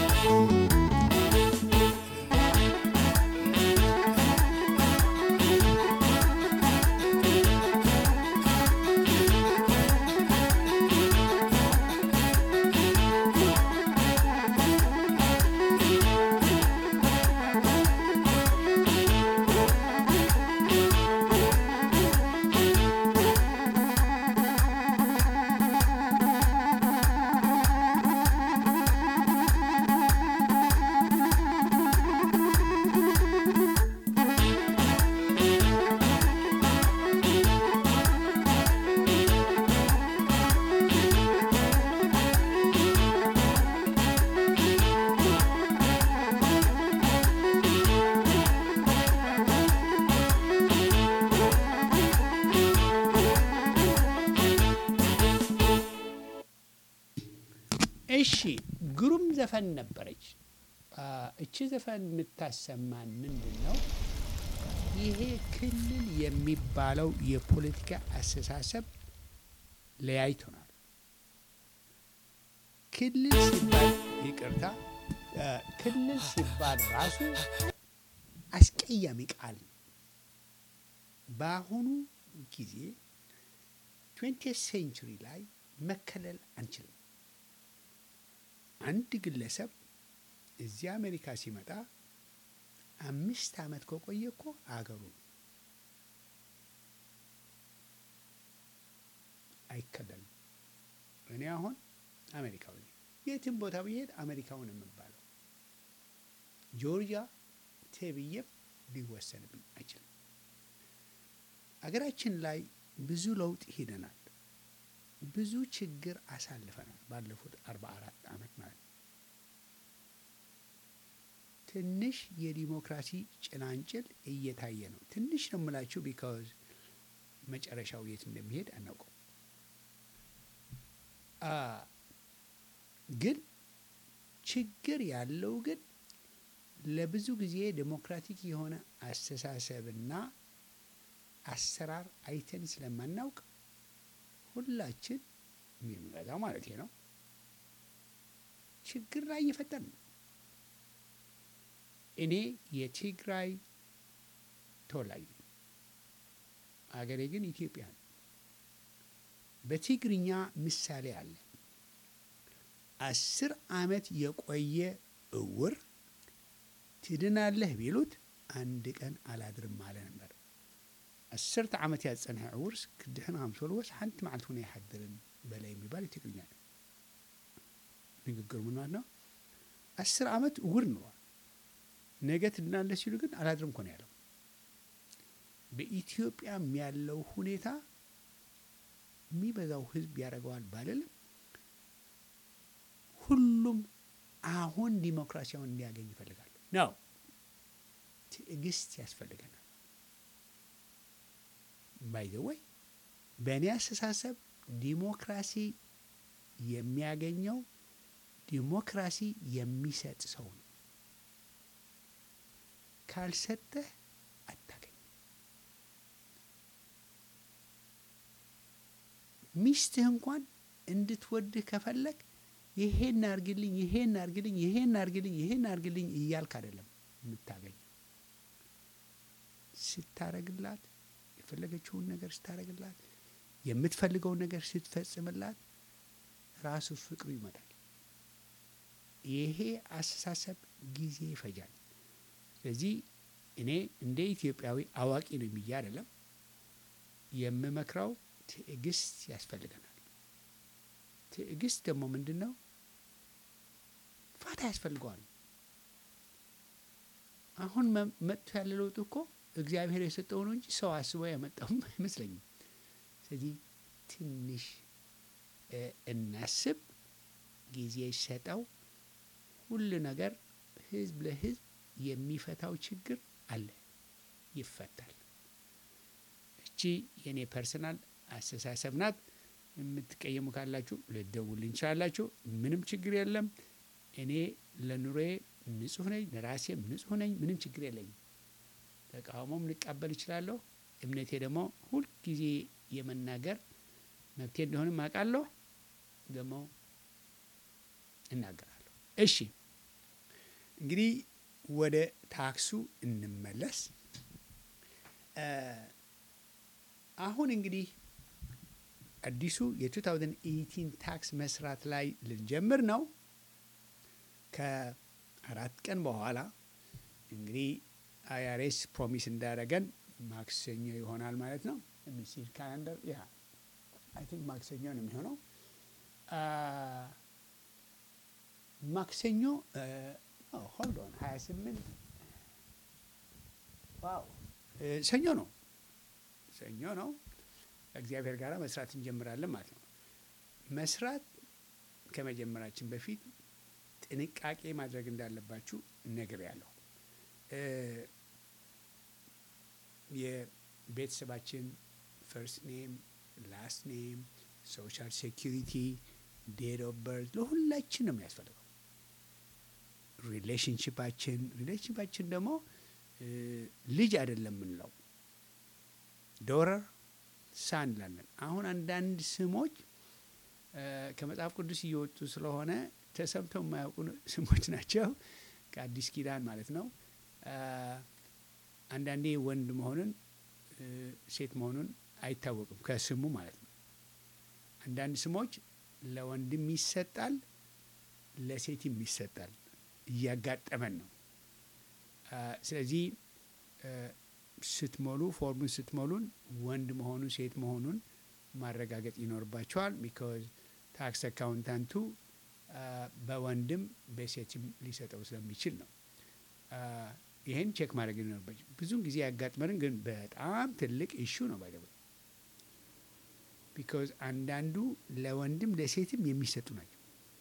እሺ ግሩም ዘፈን ነበረች እቺ ዘፈን የምታሰማን ምንድነው ይሄ ክልል የሚባለው የፖለቲካ አስተሳሰብ ለያይቶናል ክልል ሲባል ይቅርታ ክልል ሲባል ራሱ አስቀያሚ ቃል በአሁኑ ጊዜ twentieth century ላይ መከለል አንችልም አንድ ግለሰብ እዚህ አሜሪካ ሲመጣ አምስት አመት ከቆየ እኮ አገሩ አይከለልም እኔ አሁን አሜሪካዊ የትም ቦታ ብሄድ አሜሪካውን የምባለው ጆርጂያ ተብዬም ሊወሰንብኝ አይችልም አገራችን ላይ ብዙ ለውጥ ሄደናል ብዙ ችግር አሳልፈናል ባለፉት አርባ አራት አመት ማለት ትንሽ የዲሞክራሲ ጭላንጭል እየታየ ነው ትንሽ ነው የምላችሁ because መጨረሻው የት እንደሚሄድ አናውቀው አ ግን ችግር ያለው ግን ለብዙ ጊዜ ዲሞክራቲክ የሆነ አስተሳሰብና አሰራር አይተን ስለማናውቅ ሁላችን የሚመጣው ማለት ነው ችግር ላይ እየፈጠርን ነው እኔ የትግራይ ተወላጅ አገሬ ግን ኢትዮጵያ በትግርኛ ምሳሌ አለ አስር አመት የቆየ እውር ትድናለህ ቢሉት አንድ ቀን አላድርም አለ ነበር አስርተ ዓመት ያጸንህ ዕውርስ ክድሕን ሃምሶልወስ ሓንቲ መዓልት ሆነ ይሓድርን በላይ የሚባል ትግርኛ ነው ንግግር ምን ማለት ነው አስር ዓመት እውር ነው ነገ ትድናለህ ሲሉ ግን አላድርም እኮ ነው ያለው በኢትዮጵያ ያለው ሁኔታ የሚበዛው ህዝብ ያደርገዋል ባለለም ሁሉም አሁን ዲሞክራሲያውን እንዲያገኝ ይፈልጋሉ ነው ትዕግስት ያስፈልገናል by the way በእኔ አስተሳሰብ ዲሞክራሲ የሚያገኘው ዲሞክራሲ የሚሰጥ ሰው ነው ካልሰጠህ አታገኝ ሚስትህ እንኳን እንድትወድህ ከፈለክ ይሄን አርግልኝ ይሄን አርግልኝ ይሄን አርግልኝ ይሄን አርግልኝ እያልክ አይደለም የምታገኝ ስታረግላት የፈለገችውን ነገር ስታረግላት የምትፈልገው ነገር ስትፈጽምላት ራሱ ፍቅሩ ይመጣል ይሄ አስተሳሰብ ጊዜ ይፈጃል ስለዚህ እኔ እንደ ኢትዮጵያዊ አዋቂ ነው የሚያ አይደለም የምመክረው ትዕግስት ያስፈልገናል ትዕግስት ደግሞ ምንድነው ፋታ ያስፈልገዋል አሁን መጥቶ ያለው ለውጥ እኮ እግዚአብሔር የሰጠው ነው እንጂ ሰው አስቦ ያመጣው አይመስለኝም ስለዚህ ትንሽ እናስብ ጊዜ ይሰጠው ሁሉ ነገር ህዝብ ለህዝብ የሚፈታው ችግር አለ ይፈታል እቺ የኔ ፐርሰናል አስተሳሰብ ናት የምትቀየሙ ካላችሁ ልትደውሉልኝ ትችላላችሁ። ምንም ችግር የለም። እኔ ለኑሮዬ ንጹህ ነኝ፣ ለራሴም ንጹህ ነኝ። ምንም ችግር የለኝም። ተቃውሞም ልቀበል እችላለሁ። እምነቴ ደግሞ ሁልጊዜ የመናገር መብቴ እንደሆንም አውቃለሁ፣ ደግሞ እናገራለሁ። እሺ እንግዲህ ወደ ታክሱ እንመለስ። አሁን እንግዲህ አዲሱ የ2018 ታክስ መስራት ላይ ልንጀምር ነው። ከአራት ቀን በኋላ እንግዲህ አይአርኤስ ፕሮሚስ እንዳደረገን ማክሰኞ ይሆናል ማለት ነው። ሚሲል ካላንደር ያ አይ ቲንክ ማክሰኞ ነው የሚሆነው። ማክሰኞ ሆልድ ኦን ሀያ ስምንት ዋው ሰኞ ነው ሰኞ ነው። ከእግዚአብሔር ጋር መስራት እንጀምራለን ማለት ነው። መስራት ከመጀመራችን በፊት ጥንቃቄ ማድረግ እንዳለባችሁ ነግሬያለሁ። የቤተሰባችን ፈርስት ኔም፣ ላስት ኔም፣ ሶሻል ሴኪሪቲ፣ ዴት ኦፍ በርዝ ለሁላችን ነው የሚያስፈልገው። ሪሌሽንሽፓችን ሪሌሽንሽፓችን ደግሞ ልጅ አይደለም የምንለው ዶረር ሳ እንላለን። አሁን አንዳንድ ስሞች ከመጽሐፍ ቅዱስ እየወጡ ስለሆነ ተሰምተው የማያውቁ ስሞች ናቸው፣ ከአዲስ ኪዳን ማለት ነው። አንዳንዴ ወንድ መሆኑን ሴት መሆኑን አይታወቅም ከስሙ ማለት ነው። አንዳንድ ስሞች ለወንድም ይሰጣል፣ ለሴትም ይሰጣል። እያጋጠመን ነው። ስለዚህ ስትሞሉ ፎርሙን ስትሞሉን ወንድ መሆኑን ሴት መሆኑን ማረጋገጥ ይኖርባቸዋል። ቢካዝ ታክስ አካውንታንቱ በወንድም በሴትም ሊሰጠው ስለሚችል ነው። ይህን ቼክ ማድረግ ይኖርባቸው። ብዙውን ጊዜ ያጋጥመንን ግን በጣም ትልቅ ኢሹ ነው ባይ ዘ ወይ። ቢካዝ አንዳንዱ ለወንድም ለሴትም የሚሰጡ ናቸው፣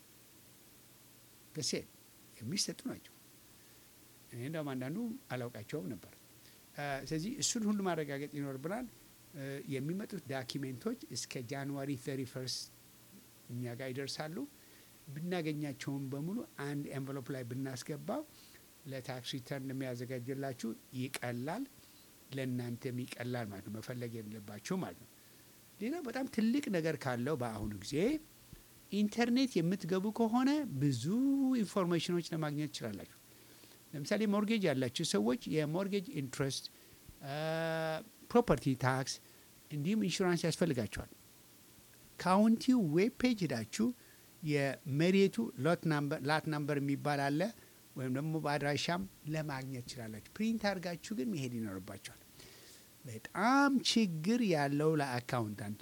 በሴት የሚሰጡ ናቸው። እኔ እንደውም አንዳንዱ አላውቃቸውም ነበር። ስለዚህ እሱን ሁሉ ማረጋገጥ ይኖርብናል። የሚመጡት ዳኪሜንቶች እስከ ጃንዋሪ ሰላሳ ፈርስት እኛ ጋር ይደርሳሉ። ብናገኛቸውም በሙሉ አንድ ኤንቨሎፕ ላይ ብናስገባው ለታክስ ሪተርን የሚያዘጋጅላችሁ ይቀላል፣ ለእናንተም ይቀላል ማለት ነው። መፈለግ የሌለባችሁ ማለት ነው። ሌላ በጣም ትልቅ ነገር ካለው በአሁኑ ጊዜ ኢንተርኔት የምትገቡ ከሆነ ብዙ ኢንፎርሜሽኖች ለማግኘት ትችላላችሁ። ለምሳሌ ሞርጌጅ ያላችሁ ሰዎች የሞርጌጅ ኢንትረስት፣ ፕሮፐርቲ ታክስ እንዲሁም ኢንሹራንስ ያስፈልጋቸዋል። ካውንቲው ዌብ ፔጅ ሄዳችሁ የመሬቱ ላት ናምበር የሚባል አለ፣ ወይም ደግሞ በአድራሻም ለማግኘት ትችላላችሁ። ፕሪንት አድርጋችሁ ግን መሄድ ይኖርባቸዋል። በጣም ችግር ያለው ለአካውንታንቱ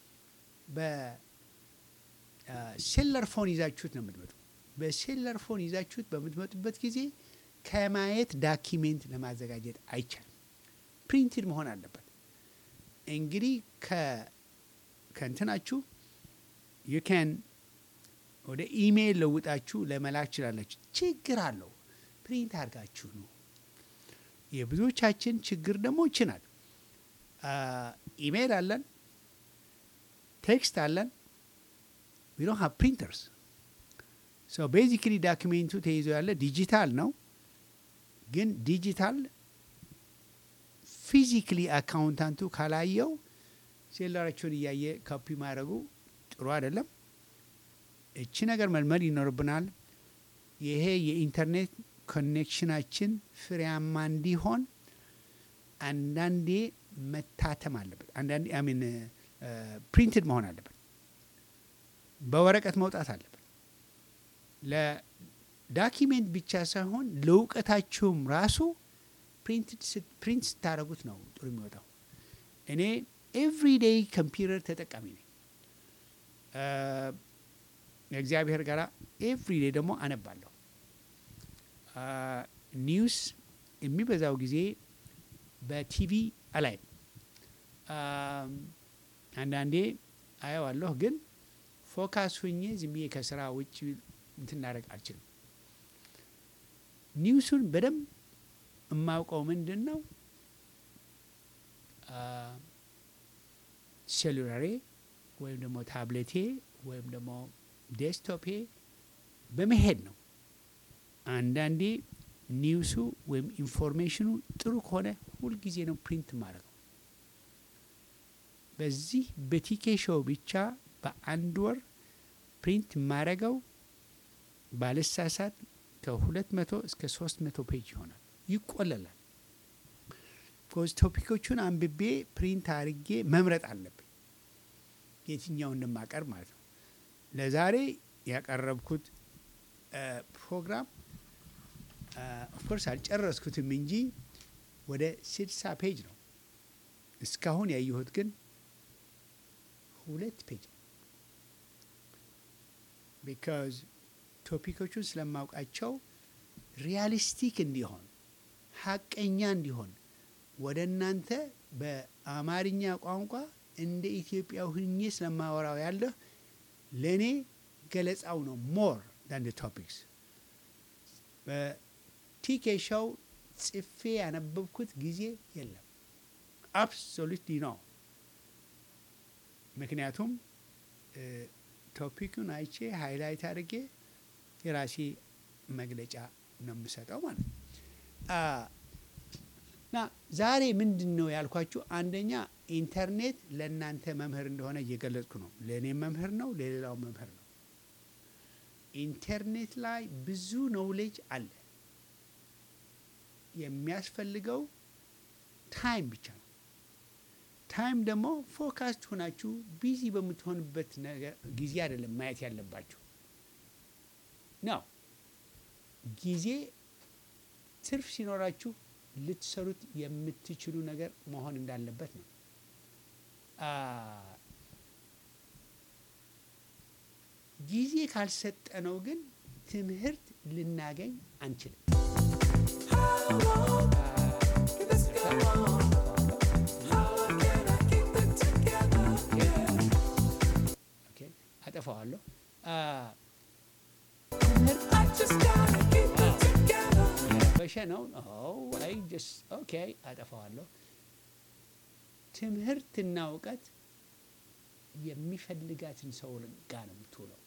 በሴለር ፎን ይዛችሁት ነው የምትመጡ። በሴለር ፎን ይዛችሁት በምትመጡበት ጊዜ ከማየት ዳኪሜንት ለማዘጋጀት አይቻልም። ፕሪንትድ መሆን አለበት። እንግዲህ ከእንትናችሁ ዩ ካን ወደ ኢሜይል ለውጣችሁ ለመላክ ትችላላችሁ። ችግር አለው። ፕሪንት አድርጋችሁ ነው። የብዙዎቻችን ችግር ደግሞ ይችናል። ኢሜይል አለን፣ ቴክስት አለን፣ ዊ ዶንት ሃቭ ፕሪንተርስ። ሶ ቤዚክሊ ዳኪሜንቱ ተይዞ ያለ ዲጂታል ነው። ግን ዲጂታል ፊዚክሊ አካውንታንቱ ካላየው ሴላራቸውን እያየ ካፒ ማድረጉ ጥሩ አይደለም። እቺ ነገር መልመድ ይኖርብናል። ይሄ የኢንተርኔት ኮኔክሽናችን ፍሬያማ እንዲሆን አንዳንዴ መታተም አለበት። አንዳንዴ አሚን ፕሪንትድ መሆን አለበት። በወረቀት መውጣት አለበት። ለዳኪሜንት ብቻ ሳይሆን ለእውቀታችሁም ራሱ ፕሪንት ስታደረጉት ነው ጥሩ የሚወጣው። እኔ ኤቭሪዴይ ኮምፒውተር ተጠቃሚ ነኝ። እግዚአብሔር ጋር ኤቭሪዴይ ደግሞ አነባለሁ። ኒውስ የሚበዛው ጊዜ በቲቪ አላይም። አንዳንዴ አየዋለሁ፣ ግን ፎካስ ሁኜ ዝም ብዬ ከስራ ውጭ እንትን ላደርግ አልችልም። ኒውሱን በደንብ የማውቀው ምንድን ነው ሴሉላሬ ወይም ደግሞ ታብሌቴ ወይም ደግሞ ዴስክቶፔ በመሄድ ነው። አንዳንዴ ኒውሱ ወይም ኢንፎርሜሽኑ ጥሩ ከሆነ ሁልጊዜ ነው ፕሪንት ማድረገው። በዚህ በቲኬ ሾው ብቻ በአንድ ወር ፕሪንት ማድረገው ባለሳሳት ከሁለት መቶ እስከ ሶስት መቶ ፔጅ ይሆናል። ይቆለላል። ኮዝ ቶፒኮቹን አንብቤ ፕሪንት አድርጌ መምረጥ አለብኝ የትኛው እንደማቀርብ ማለት ነው። ለዛሬ ያቀረብኩት ፕሮግራም ኦፍኮርስ አልጨረስኩትም እንጂ ወደ ስልሳ ፔጅ ነው። እስካሁን ያየሁት ግን ሁለት ፔጅ ቢካዝ ቶፒኮቹን ስለማውቃቸው ሪያሊስቲክ እንዲሆን ሀቀኛ እንዲሆን ወደ እናንተ በአማርኛ ቋንቋ እንደ ኢትዮጵያ ሁኜ ስለማወራው ያለሁ ለእኔ ገለጻው ነው ሞር ዳን ደ ቶፒክስ። በቲኬ ሾው ጽፌ ያነበብኩት ጊዜ የለም። አብሶሉትሊ ነው። ምክንያቱም ቶፒኩን አይቼ ሃይላይት አድርጌ የራሴ መግለጫ ነው የምሰጠው ማለት ነው። እና ዛሬ ምንድን ነው ያልኳችሁ፣ አንደኛ ኢንተርኔት ለእናንተ መምህር እንደሆነ እየገለጽኩ ነው። ለእኔ መምህር ነው፣ ለሌላው መምህር ነው። ኢንተርኔት ላይ ብዙ ኖውሌጅ አለ። የሚያስፈልገው ታይም ብቻ ነው። ታይም ደግሞ ፎካስድ ሆናችሁ ቢዚ በምትሆንበት ነገር ጊዜ አይደለም ማየት ያለባችሁ ነው። ጊዜ ትርፍ ሲኖራችሁ ልትሰሩት የምትችሉ ነገር መሆን እንዳለበት ነው። ጊዜ ካልሰጠነው ግን ትምህርት ልናገኝ አንችልም። አጠፋዋለሁ። በሸ ነው አይ ጀስት ኦኬ አጠፋዋለሁ። ትምህርትና እውቀት የሚፈልጋትን ሰው ጋር ነው የምትውለው።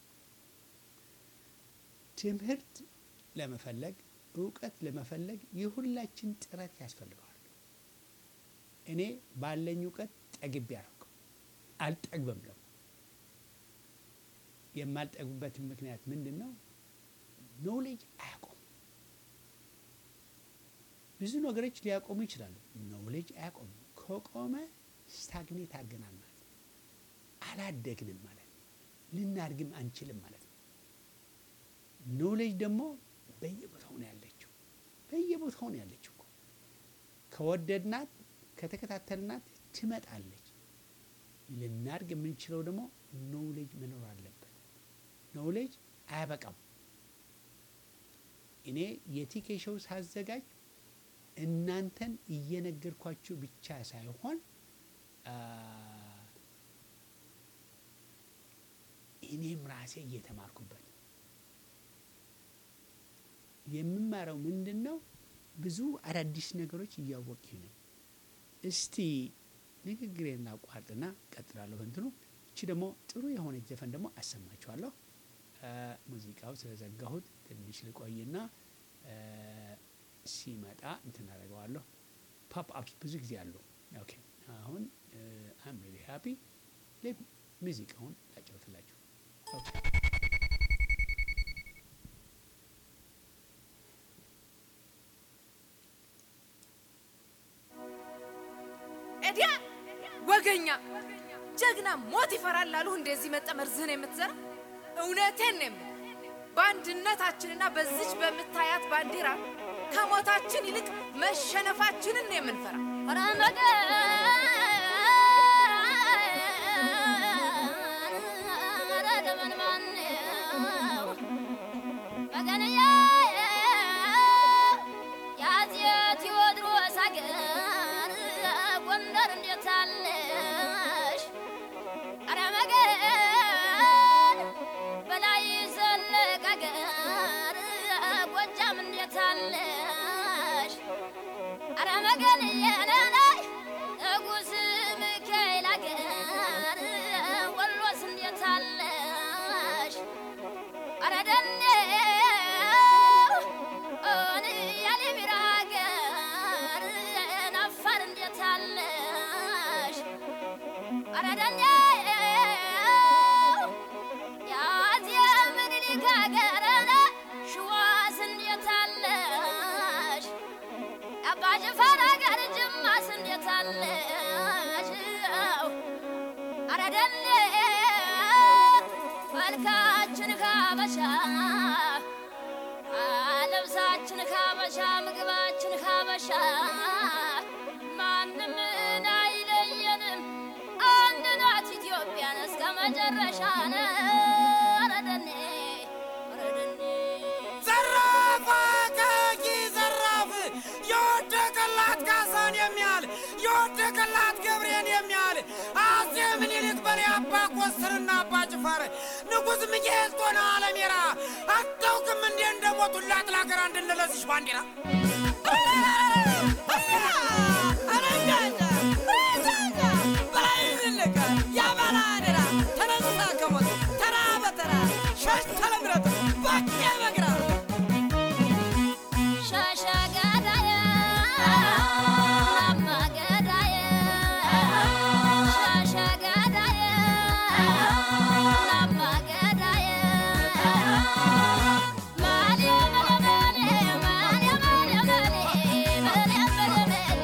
ትምህርት ለመፈለግ እውቀት ለመፈለግ የሁላችን ጥረት ያስፈልገዋል። እኔ ባለኝ እውቀት ጠግቤ አላውቅም፣ አልጠግብም ደግሞ። የማልጠግብበት ምክንያት ምንድን ነው? ኖሌጅ አያቆም። ብዙ ነገሮች ሊያቆሙ ይችላሉ። ኖሌጅ አያቆም። ከቆመ ስታግኔት አድርገናል ማለት ነው። አላደግንም ማለት ነው። ልናድግም አንችልም ማለት ነው። ኖሌጅ ደግሞ በየቦታው ነው ያለችው። በየቦታው ነው ያለችው እኮ። ከወደድናት ከተከታተልናት ትመጣለች። ልናድግ የምንችለው ደግሞ ኖሌጅ መኖር አለበት። ኖሌጅ አያበቃም። እኔ የቲኬ ሾው ሳዘጋጅ እናንተን እየነገርኳችሁ ብቻ ሳይሆን እኔም ራሴ እየተማርኩበት የምማረው ምንድን ነው? ብዙ አዳዲስ ነገሮች እያወቅሁ ነኝ። እስቲ ንግግሬን ላቋርጥና ቀጥላለሁ። እንትኑ እቺ ደግሞ ጥሩ የሆነች ዘፈን ደግሞ አሰማችኋለሁ። ሙዚቃው ስለዘጋሁት ትንሽ ልቆይና ሲመጣ እንትን አደርገዋለሁ። ፖፕ አፕስ ብዙ ጊዜ አሉ። ኦኬ አሁን አም ሪሊ ሃፒ ሌት ሙዚቃውን ላጫውትላችሁ። ኦኬ ኤዲያ ወገኛ ጀግና ሞት ይፈራል አሉ። እንደዚህ መጠመር ዝህን የምትዘራ እውነቴን ነው። በአንድነታችንና በዚች በምታያት ባንዲራ ከሞታችን ይልቅ መሸነፋችንን ነው የምንፈራ። I'm አረደኛ ያዚያ ምን ሊካገረና ሽዋስ እንዴት አለሽ አባጅፋራ ጋር ጅማስ እንዴት አለሽ አረደኛ መልካችን ካበሻ ልብሳችን ካበሻ ምግባችን ካበሻ ማንም አይለየንም አንድ ናት ኢትዮጵያን እስከ መጨረሻ ነው አረደኔ አረደኔ ዘራፍ አካኪ ዘራፍ የወደቀላት ካሳን የሚያል የወደቀላት ገብሬን የሚያል አጼ ምኒልክ በኔ አባ ኮስትርና አባ ጅፋር ንጉሥ ሚካኤል ጦና አለሜራ አታውቅም እንዴ እንደሞቱላት ለሀገር አንድነት ለዚች ባንዲራ Malia, Malia, Malia, Malia, Malia, Malia, Malia, Malia,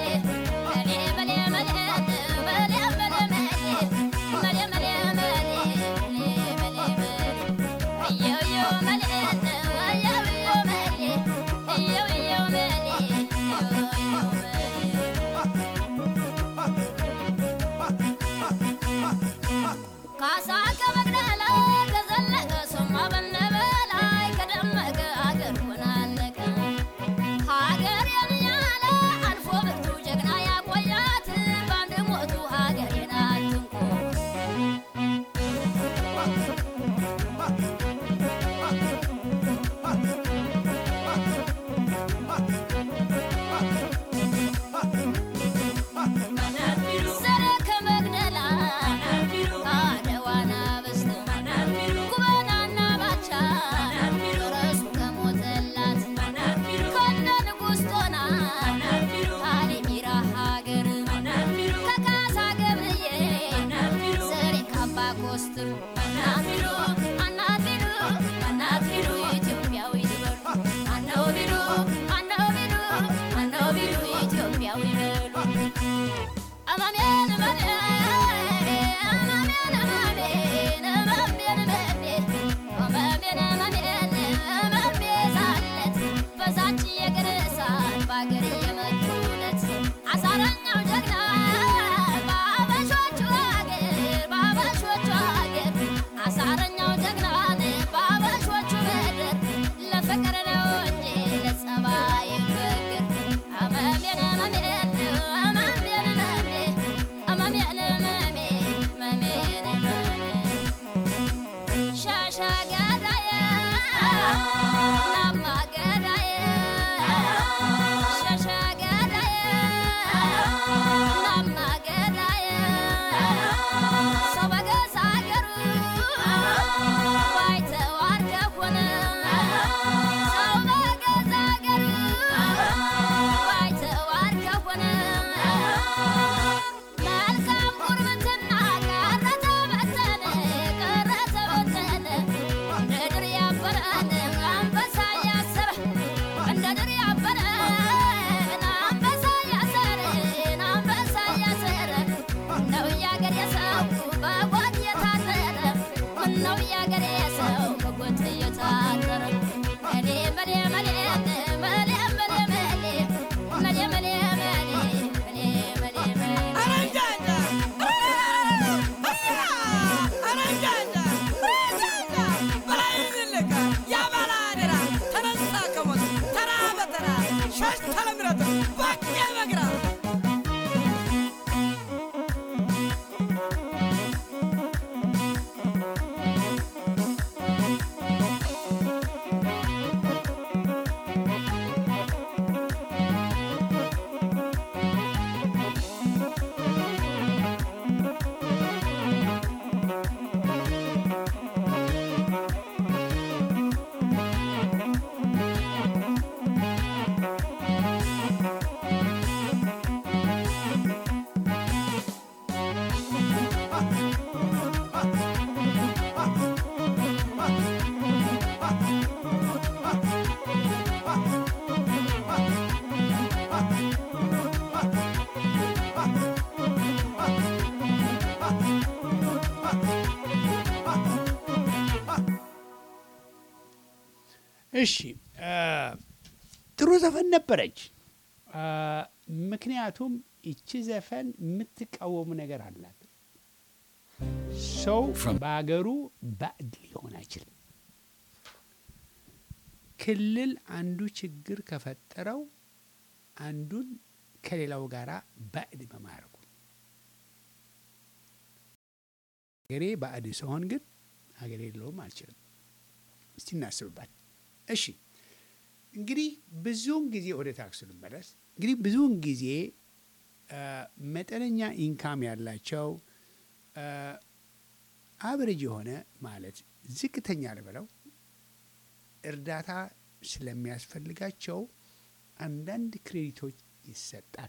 እሺ አ፣ ጥሩ ዘፈን ነበረች። አ፣ ምክንያቱም ይቺ ዘፈን የምትቃወሙ ነገር አላት። ሰው በሀገሩ ባዕድ ሊሆን አይችልም። ክልል አንዱ ችግር ከፈጠረው አንዱን ከሌላው ጋር ባዕድ በማድረጉ ሀገሬ ባዕድ ሲሆን ግን ሀገሬ የለውም አልችልም። እስቲ እናስብባት። እሺ እንግዲህ ብዙውን ጊዜ ወደ ታክሱ ልመለስ። እንግዲህ ብዙውን ጊዜ አ፣ መጠነኛ ኢንካም ያላቸው አቨሬጅ የሆነ ማለት ዝቅተኛ ልበለው እርዳታ ስለሚያስፈልጋቸው አንዳንድ ክሬዲቶች ይሰጣሉ።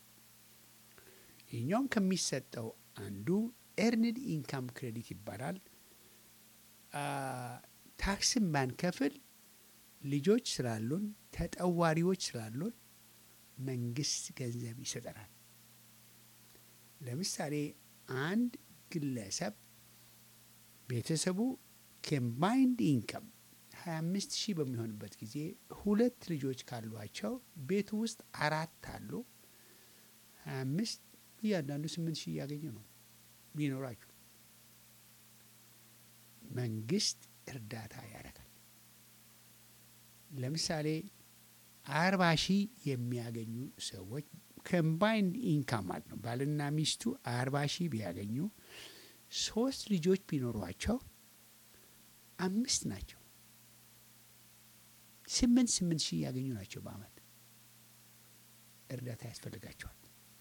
ይህኛውም ከሚሰጠው አንዱ ኤርንድ ኢንካም ክሬዲት ይባላል። አ፣ ታክስን ባንከፍል ልጆች ስላሉን ተጠዋሪዎች ስላሉን መንግስት ገንዘብ ይሰጠናል። ለምሳሌ አንድ ግለሰብ ቤተሰቡ ኮምባይንድ ኢንካም ሀያ አምስት ሺህ በሚሆንበት ጊዜ ሁለት ልጆች ካሏቸው ቤቱ ውስጥ አራት አሉ። ሀያ አምስት እያንዳንዱ ስምንት ሺህ እያገኘ ነው ቢኖራችሁ። መንግስት እርዳታ ያደርጋል። ለምሳሌ አርባ ሺህ የሚያገኙ ሰዎች ኮምባይንድ ኢንካም ማለት ነው። ባልና ሚስቱ አርባ ሺህ ቢያገኙ ሶስት ልጆች ቢኖሯቸው አምስት ናቸው። ስምንት ስምንት ሺህ ያገኙ ናቸው በአመት። እርዳታ ያስፈልጋቸዋል።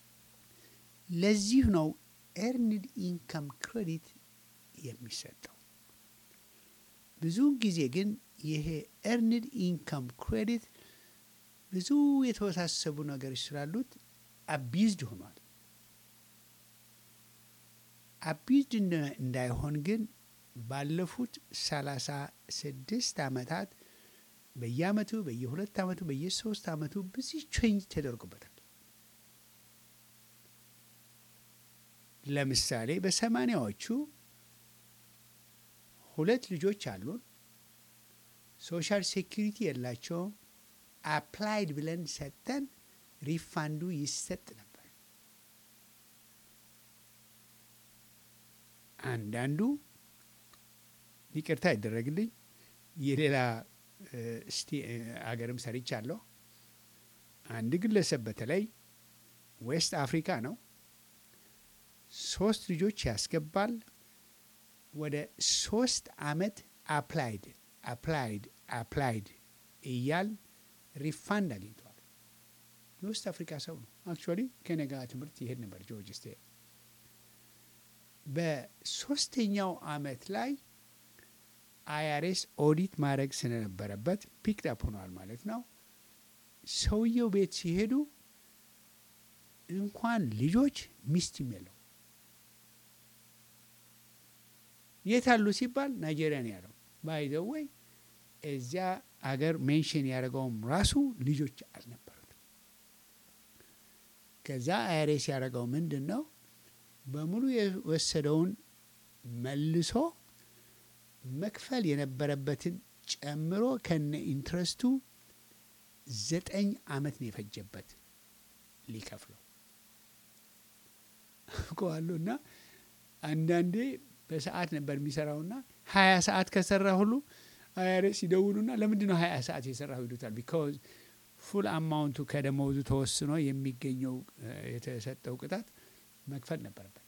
ለዚህ ነው ኤርንድ ኢንካም ክሬዲት የሚሰጠው። ብዙውን ጊዜ ግን ይሄ ኤርንድ ኢንካም ክሬዲት ብዙ የተወሳሰቡ ነገሮች ስላሉት አቢዝድ ሆኗል። አቢዝድ እንዳይሆን ግን ባለፉት ሰላሳ ስድስት አመታት በየአመቱ በየሁለት አመቱ በየሶስት አመቱ ብዙ ቼንጅ ተደርጎበታል። ለምሳሌ በሰማኒያዎቹ ሁለት ልጆች አሉን። ሶሻል ሴኩሪቲ የላቸውም። አፕላይድ ብለን ሰጠን፣ ሪፋንዱ ይሰጥ ነበር። አንዳንዱ ይቅርታ ይደረግልኝ የሌላ እስቲ አገርም ሰርቻለሁ። አንድ ግለሰብ በተለይ ዌስት አፍሪካ ነው። ሶስት ልጆች ያስገባል። ወደ ሶስት አመት አፕላይድ አፕላይድ አፕላይድ እያል ሪፋንድ አግኝተዋል። የዌስት አፍሪካ ሰው ነው። አክቹዋሊ ከኔ ጋር ትምህርት ይሄድ ነበር ጆርጅ ስቴት። በሶስተኛው አመት ላይ አይአርኤስ ኦዲት ማድረግ ስለነበረበት ፒክድ አፕ ሆኗል ማለት ነው። ሰውየው ቤት ሲሄዱ እንኳን ልጆች ሚስትም የለው። የት አሉ ሲባል ናይጄሪያ ነው ያለው። ባይ ዘ ወይ እዚያ አገር ሜንሽን ያደረገውም ራሱ ልጆች አልነበሩት። ከዛ አይአርኤስ ያደረገው ምንድን ነው? በሙሉ የወሰደውን መልሶ መክፈል የነበረበትን ጨምሮ ከነ ኢንትረስቱ ዘጠኝ አመት ነው የፈጀበት ሊከፍለው እኮዋለሁ። እና አንዳንዴ በሰዓት ነበር የሚሰራውና ሀያ ሰዓት ከሰራ ሁሉ አይአርኤስ ይደውሉና ለምንድን ነው ሀያ ሰዓት የሰራው ይሉታል። ቢካዝ ፉል አማውንቱ ከደመወዙ ተወስኖ የሚገኘው የተሰጠው ቅጣት መክፈል ነበረበት።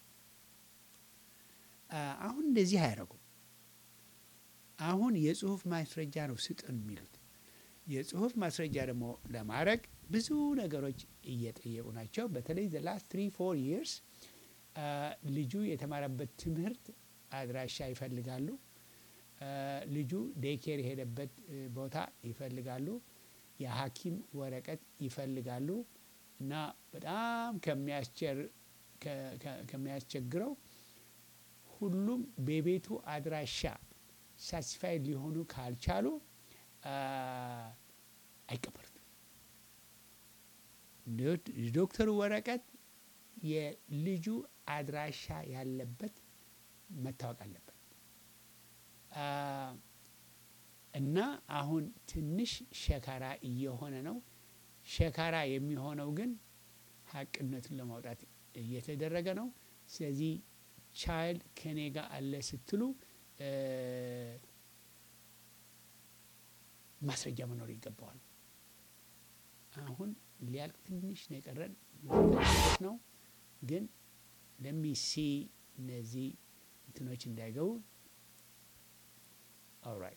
አሁን እንደዚህ አያደርጉም። አሁን የጽሁፍ ማስረጃ ነው ስጥን የሚሉት። የጽሁፍ ማስረጃ ደግሞ ለማድረግ ብዙ ነገሮች እየጠየቁ ናቸው። በተለይ ዘ ላስት ትሪ ፎር ይርስ ልጁ የተማረበት ትምህርት አድራሻ ይፈልጋሉ። ልጁ ዴይኬር የሄደበት ቦታ ይፈልጋሉ። የሐኪም ወረቀት ይፈልጋሉ። እና በጣም ከሚያስቸር ከሚያስቸግረው ሁሉም በቤቱ አድራሻ ሳቲስፋይድ ሊሆኑ ካልቻሉ አይቀበሉትም። ዶክተሩ ወረቀት የልጁ አድራሻ ያለበት መታወቅ አለበት። እና አሁን ትንሽ ሸካራ እየሆነ ነው። ሸካራ የሚሆነው ግን ሀቅነቱን ለማውጣት እየተደረገ ነው። ስለዚህ ቻይልድ ከኔ ጋር አለ ስትሉ ማስረጃ መኖር ይገባዋል። አሁን ሊያልቅ ትንሽ ነው የቀረን ነው ግን ለሚሲ እነዚህ እንትኖች እንዳይገቡ ኦልራይት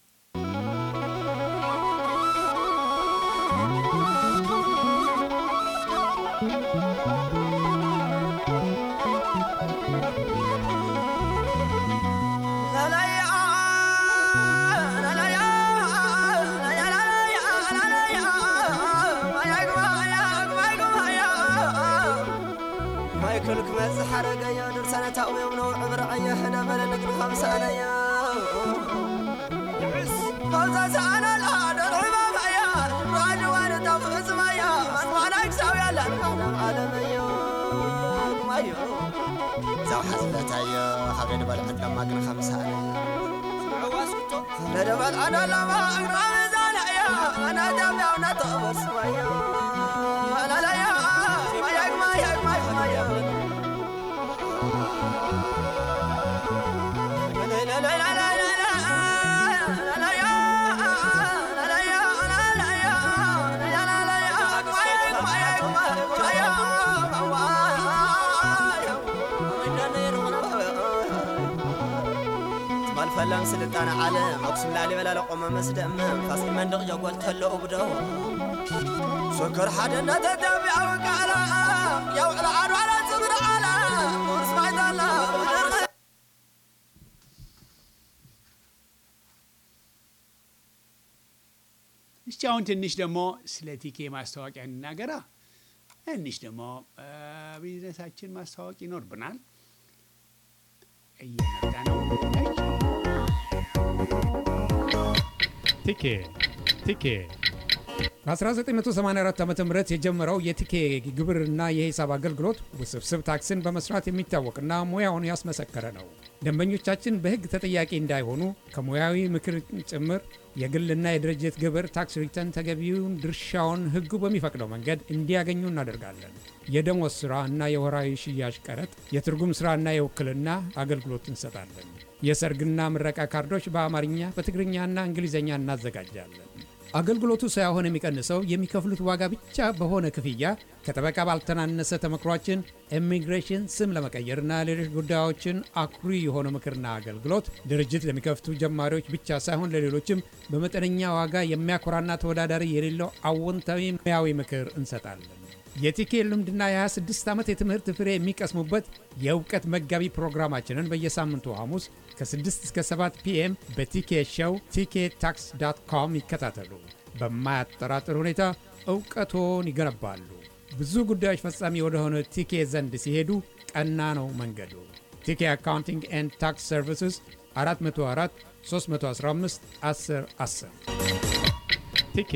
كلك مزحرق يا درسنا تأويم نوع برعيه هنا بلا نقل خمسة يا يعس خمسة سنة لا درعي ما فيا راجع وانا تفز ما يا وانا اكساوي لا نعلم عالم يا ما يا زو حسبت يا حبيبي بلا عندما ما قل خمسة يا سمعوا واسكتوا لا دبل انا لا ما اقرا ميزان يا انا دم يا وانا تفز ما يا لا لا يا ما يا ما يا ما يا فلم سلطان عالم اقسم لي بلا لقمه مسدم فاصل مندق جوال تلو بدو سكر حدنا تتبع وقالا يا ولا على صبر على سبحان الله እስቲ አሁን ትንሽ ደግሞ ስለ ቲኬ ማስታወቂያ እንናገራ። ትንሽ ደግሞ ቢዝነሳችን ማስታወቅ ይኖርብናል። እየመጣ ነው። ቲኬ ቲኬ በ1984 ዓመተ ምህረት የጀመረው የቲኬ ግብርና የሂሳብ አገልግሎት ውስብስብ ታክስን በመስራት የሚታወቅና ሙያውን ያስመሰከረ ነው። ደንበኞቻችን በሕግ ተጠያቂ እንዳይሆኑ ከሙያዊ ምክር ጭምር የግልና የድርጅት ግብር ታክስ ሪተርን ተገቢውን ድርሻውን ሕጉ በሚፈቅደው መንገድ እንዲያገኙ እናደርጋለን። የደሞዝ ሥራ እና የወራዊ ሽያጭ ቀረጥ፣ የትርጉም ሥራና የውክልና አገልግሎት እንሰጣለን። የሰርግና ምረቃ ካርዶች በአማርኛ በትግርኛና እንግሊዝኛ እናዘጋጃለን። አገልግሎቱ ሳይሆን የሚቀንሰው የሚከፍሉት ዋጋ ብቻ በሆነ ክፍያ ከጠበቃ ባልተናነሰ ተመክሯችን ኢሚግሬሽን ስም ለመቀየርና ሌሎች ጉዳዮችን አኩሪ የሆነ ምክርና አገልግሎት ድርጅት ለሚከፍቱ ጀማሪዎች ብቻ ሳይሆን ለሌሎችም በመጠነኛ ዋጋ የሚያኮራና ተወዳዳሪ የሌለው አዎንታዊ ሙያዊ ምክር እንሰጣለን። የቲኬ ልምድና የ26 ዓመት የትምህርት ፍሬ የሚቀስሙበት የእውቀት መጋቢ ፕሮግራማችንን በየሳምንቱ ሐሙስ ከ6 እስከ ሰባት ፒኤም በቲኬ ሾው ቲኬ ታክስ ዳት ኮም ይከታተሉ። በማያጠራጥር ሁኔታ እውቀቶን ይገነባሉ። ብዙ ጉዳዮች ፈጻሚ ወደሆነ ቲኬ ዘንድ ሲሄዱ ቀና ነው መንገዱ። ቲኬ አካውንቲንግ ኤንድ ታክስ ሰርቪስስ አራት መቶ አራት ሶስት መቶ አስራ አምስት አስር አስር ቲኬ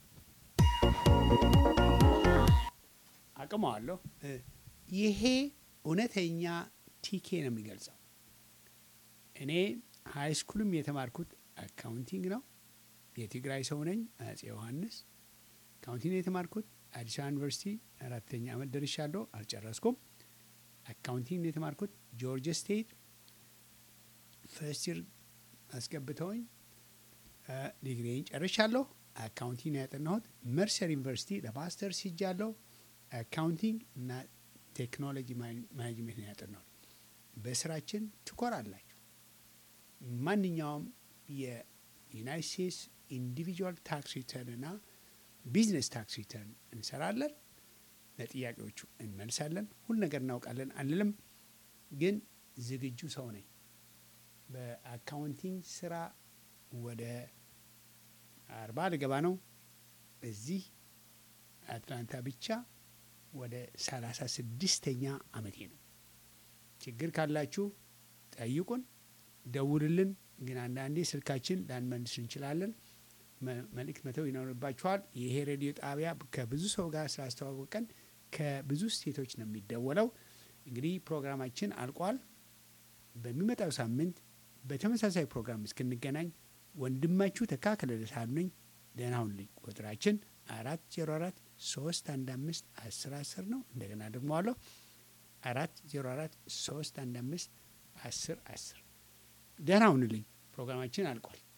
አቅመዋለሁ። ይሄ እውነተኛ ቲኬ ነው የሚገልጸው። እኔ ሃይ ስኩልም የተማርኩት አካውንቲንግ ነው። የትግራይ ሰው ነኝ። አፄ ዮሐንስ አካውንቲንግ የተማርኩት አዲስ አበባ ዩኒቨርሲቲ አራተኛ ዓመት ደርሻለሁ፣ አልጨረስኩም። አካውንቲንግ የተማርኩት ጆርጂያ ስቴት ፈርስት ይር አስገብተውኝ ዲግሪዬን ጨርሻለሁ። አካውንቲንግ ያጠናሁት መርሰር ዩኒቨርሲቲ ለማስተርስ ሄጃለሁ። አካውንቲንግ እና ቴክኖሎጂ ማኔጅመንት ነው ያጠናሁት። በስራችን ትኮራላችሁ። ማንኛውም የዩናይት ስቴትስ ኢንዲቪጁዋል ታክስ ሪተርን እና ቢዝነስ ታክስ ሪተርን እንሰራለን። ለጥያቄዎቹ እንመልሳለን። ሁሉ ነገር እናውቃለን አንልም፣ ግን ዝግጁ ሰው ነኝ። በአካውንቲንግ ስራ ወደ አርባ ልገባ ነው። እዚህ አትላንታ ብቻ ወደ ሰላሳ ስድስተኛ ዓመቴ ነው። ችግር ካላችሁ ጠይቁን፣ ደውልልን። ግን አንዳንዴ ስልካችን ላንመልስ እንችላለን። መልእክት መተው ይኖርባችኋል። ይሄ ሬዲዮ ጣቢያ ከብዙ ሰው ጋር ስላስተዋወቀን ከብዙ ስቴቶች ነው የሚደወለው። እንግዲህ ፕሮግራማችን አልቋል። በሚመጣው ሳምንት በተመሳሳይ ፕሮግራም እስክንገናኝ ወንድማችሁ ተካከለ ደሳሉ ነኝ። ደህና ሁኑልኝ። ቁጥራችን አራት ዜሮ አራት ሶስት አንድ አምስት አስር አስር ነው። እንደገና ደግሞ አለው አራት ዜሮ አራት ሶስት አንድ አምስት አስር አስር። ደህና ሁኑልኝ። ፕሮግራማችን አልቋል።